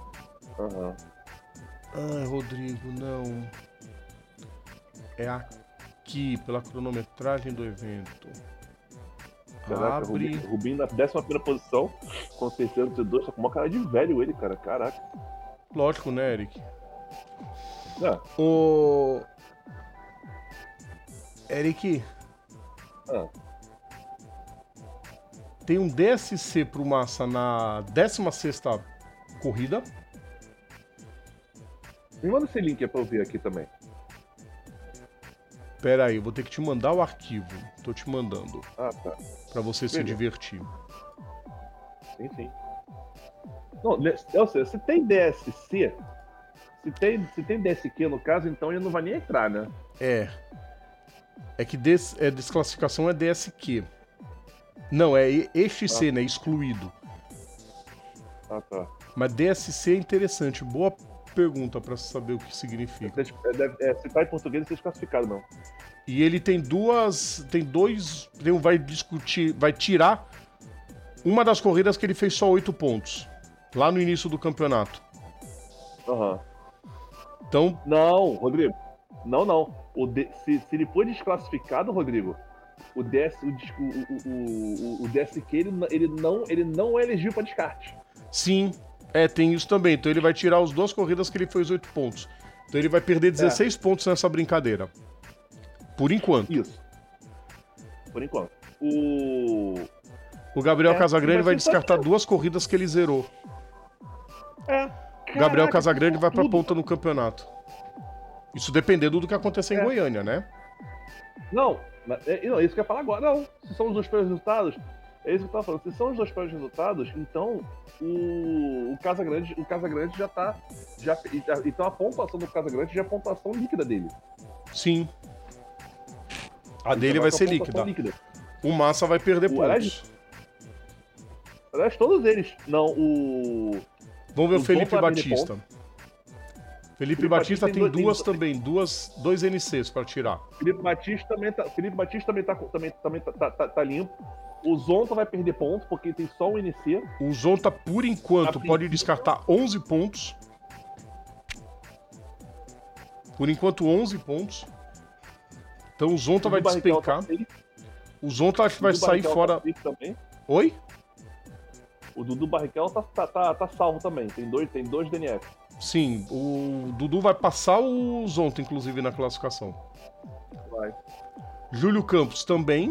Ai, Rodrigo, não. É aqui, pela cronometragem do evento. Caraca, Abre. Rubinho na 11ª posição, com 602, tá com uma cara de velho ele, cara. Caraca. Lógico, né, Eric? É. Eric. Tem um DSC pro Massa na 16ª corrida. Me manda esse link aí pra eu ver aqui também. Pera aí, eu vou ter que te mandar o arquivo. Tô te mandando. Ah, tá. Pra você se divertir. Sim. Não, se tem DSC, se tem DSQ no caso, então ele não vai nem entrar, né? É que desclassificação é DSQ. Não, é EXC, né? Excluído. Ah, tá. Mas DSC é interessante. Boa pergunta pra saber o que significa. Se tá em português, é desclassificado, não. E ele vai tirar uma das corridas que ele fez só 8 pontos. Lá no início do campeonato. Então... Não, Rodrigo. Não. Se ele for desclassificado, Rodrigo, o DSQ ele não é elegível para descarte. Sim, tem isso também. Então ele vai tirar as 2 corridas que ele fez 8 pontos. Então ele vai perder 16 pontos nessa brincadeira. Por enquanto. Isso. Por enquanto. O Gabriel Casagrande vai descartar 2 corridas que ele zerou. O Gabriel Casagrande vai pra ponta no campeonato. Isso dependendo do que acontecer em Goiânia, né? Não, é isso que eu ia falar agora. Não, se são os 2 piores resultados, é isso que eu tava falando. Se são os 2 piores resultados, então o Casagrande já tá. Então a pontuação do Casagrande já é a pontuação líquida dele. Sim. A dele vai ser líquida. O Massa vai perder pontos. Aliás, todos eles. Não, Vamos ver o Felipe Batista. Felipe Batista tem 2 também, 2 NCs pra tirar. Felipe Batista também tá limpo. O Zonta vai perder pontos, porque tem só um NC. O Zonta, por enquanto, pode descartar 11 pontos. Por enquanto, 11 pontos. Então o Zonta vai despencar. O Zonta acho que vai sair fora. Oi? O Dudu Barrichello tá salvo também. Tem dois DNF. Sim, o Dudu vai passar o Zonta, inclusive, na classificação. Vai. Júlio Campos também.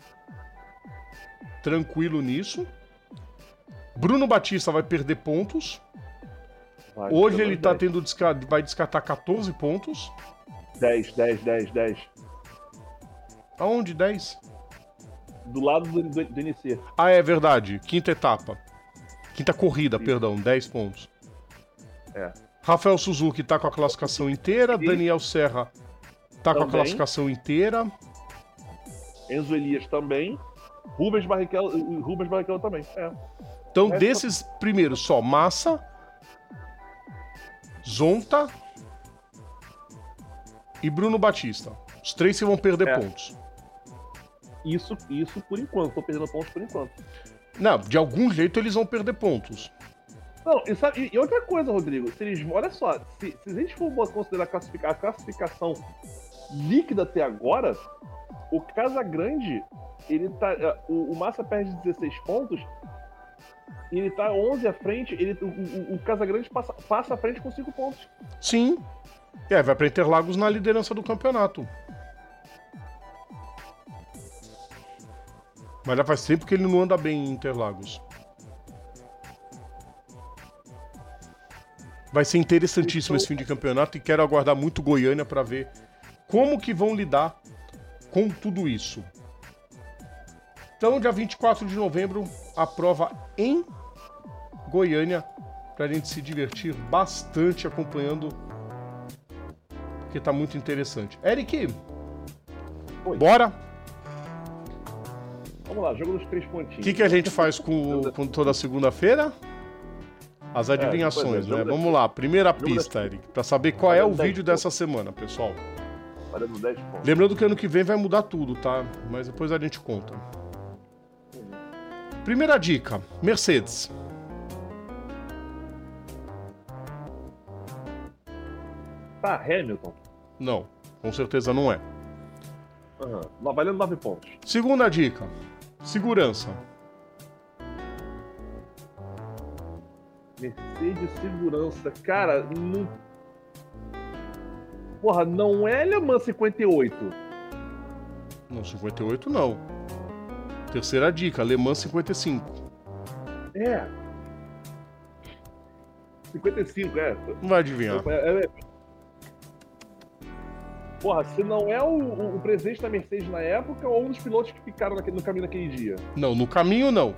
Tranquilo nisso. Bruno Batista vai perder pontos. Hoje ele tá vai descartar 14 pontos. 10. Aonde 10? Do lado do NC. Ah, é verdade. Quinta etapa. Quinta corrida, perdão. 10 pontos. É. Rafael Suzuki tá com a classificação inteira. Daniel Serra tá com a classificação inteira. Enzo Elias também. Rubens Barrichello também. É. Então, desses primeiros, só Massa, Zonta e Bruno Batista. Os 3 que vão perder pontos. Isso por enquanto. Tô perdendo pontos por enquanto. Não, de algum jeito eles vão perder pontos. Não, e outra coisa, Rodrigo. Olha só, se a gente for considerar a classificação líquida até agora, o Casagrande, ele tá. O Massa perde 16 pontos. E ele tá 11 à frente. O Casagrande passa à frente com 5 pontos. Sim. Vai pra Interlagos na liderança do campeonato. Mas já faz tempo que ele não anda bem em Interlagos. Vai ser interessantíssimo esse fim de campeonato e quero aguardar muito Goiânia para ver como que vão lidar com tudo isso. Então, dia 24 de novembro, a prova em Goiânia, pra gente se divertir bastante acompanhando, porque tá muito interessante. Eric, Oi. Bora? Vamos lá, jogo dos 3 pontinhos. O que a gente faz com toda segunda-feira? As adivinhações, né? Vamos lá, primeira pista, Eric, pra saber qual é o vídeo dessa semana, pessoal. Valendo 10 pontos. Lembrando que ano que vem vai mudar tudo, tá? Mas depois a gente conta. Primeira dica, Mercedes. Tá, Hamilton. Não, com certeza não é. Valendo 9 pontos. Segunda dica, segurança. Mercedes segurança. Cara, não... Porra, não é Le Mans 58. Não, 58 não. Terceira dica, Le Mans 55. É. 55, é. Não vai adivinhar. Porra, se não é o presidente da Mercedes na época ou um dos pilotos que ficaram no caminho naquele dia? Não, no caminho não.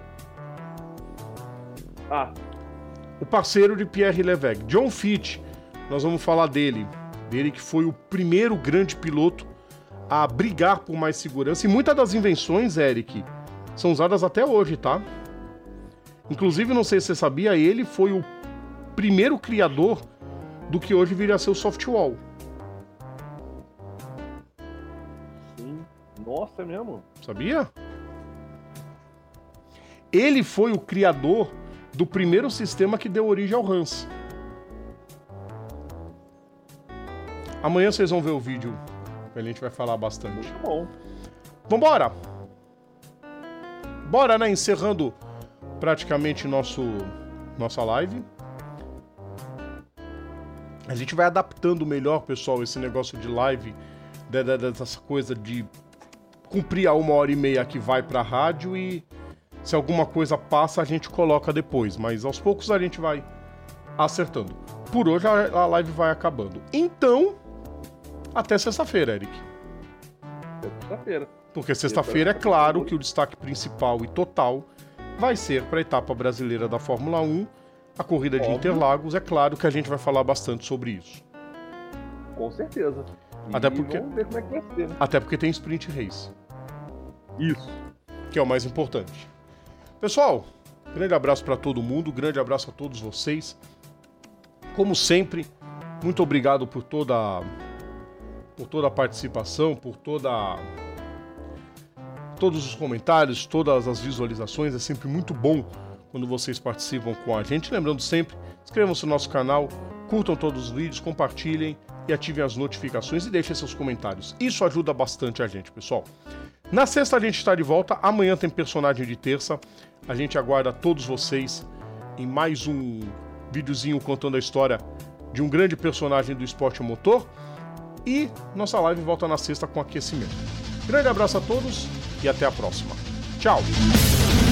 Ah. O parceiro de Pierre Levesque, John Fitch, nós vamos falar dele. Dele que foi o primeiro grande piloto a brigar por mais segurança. E muitas das invenções, Eric, são usadas até hoje, tá? Inclusive, não sei se você sabia, ele foi o primeiro criador do que hoje viria a ser o softwall. Sim. Nossa, é mesmo? Sabia? Ele foi o criador do primeiro sistema que deu origem ao Hans. Amanhã vocês vão ver o vídeo, que a gente vai falar bastante. Muito bom. Vambora! Bora, né? Encerrando praticamente nossa live. A gente vai adaptando melhor, pessoal, esse negócio de live, dessa coisa de cumprir a 1h30 que vai pra rádio e se alguma coisa passa, a gente coloca depois. Mas aos poucos a gente vai acertando. Por hoje a live vai acabando. Então, até sexta-feira, Eric. Até sexta-feira. Porque sexta-feira é claro que o destaque principal e total vai ser para a etapa brasileira da Fórmula 1, a corrida de Interlagos. É claro que a gente vai falar bastante sobre isso. Com certeza. Até porque, vamos ver como é que vai ser. Né? Até porque tem sprint race. Isso. Que é o mais importante. Pessoal, grande abraço para todo mundo, grande abraço a todos vocês. Como sempre, muito obrigado por toda a participação, por todos os comentários, todas as visualizações. É sempre muito bom quando vocês participam com a gente. Lembrando sempre, inscrevam-se no nosso canal, curtam todos os vídeos, compartilhem e ativem as notificações e deixem seus comentários. Isso ajuda bastante a gente, pessoal. Na sexta a gente está de volta, amanhã tem personagem de terça. A gente aguarda todos vocês em mais um videozinho contando a história de um grande personagem do esporte motor. E nossa live volta na sexta com aquecimento. Grande abraço a todos e até a próxima. Tchau!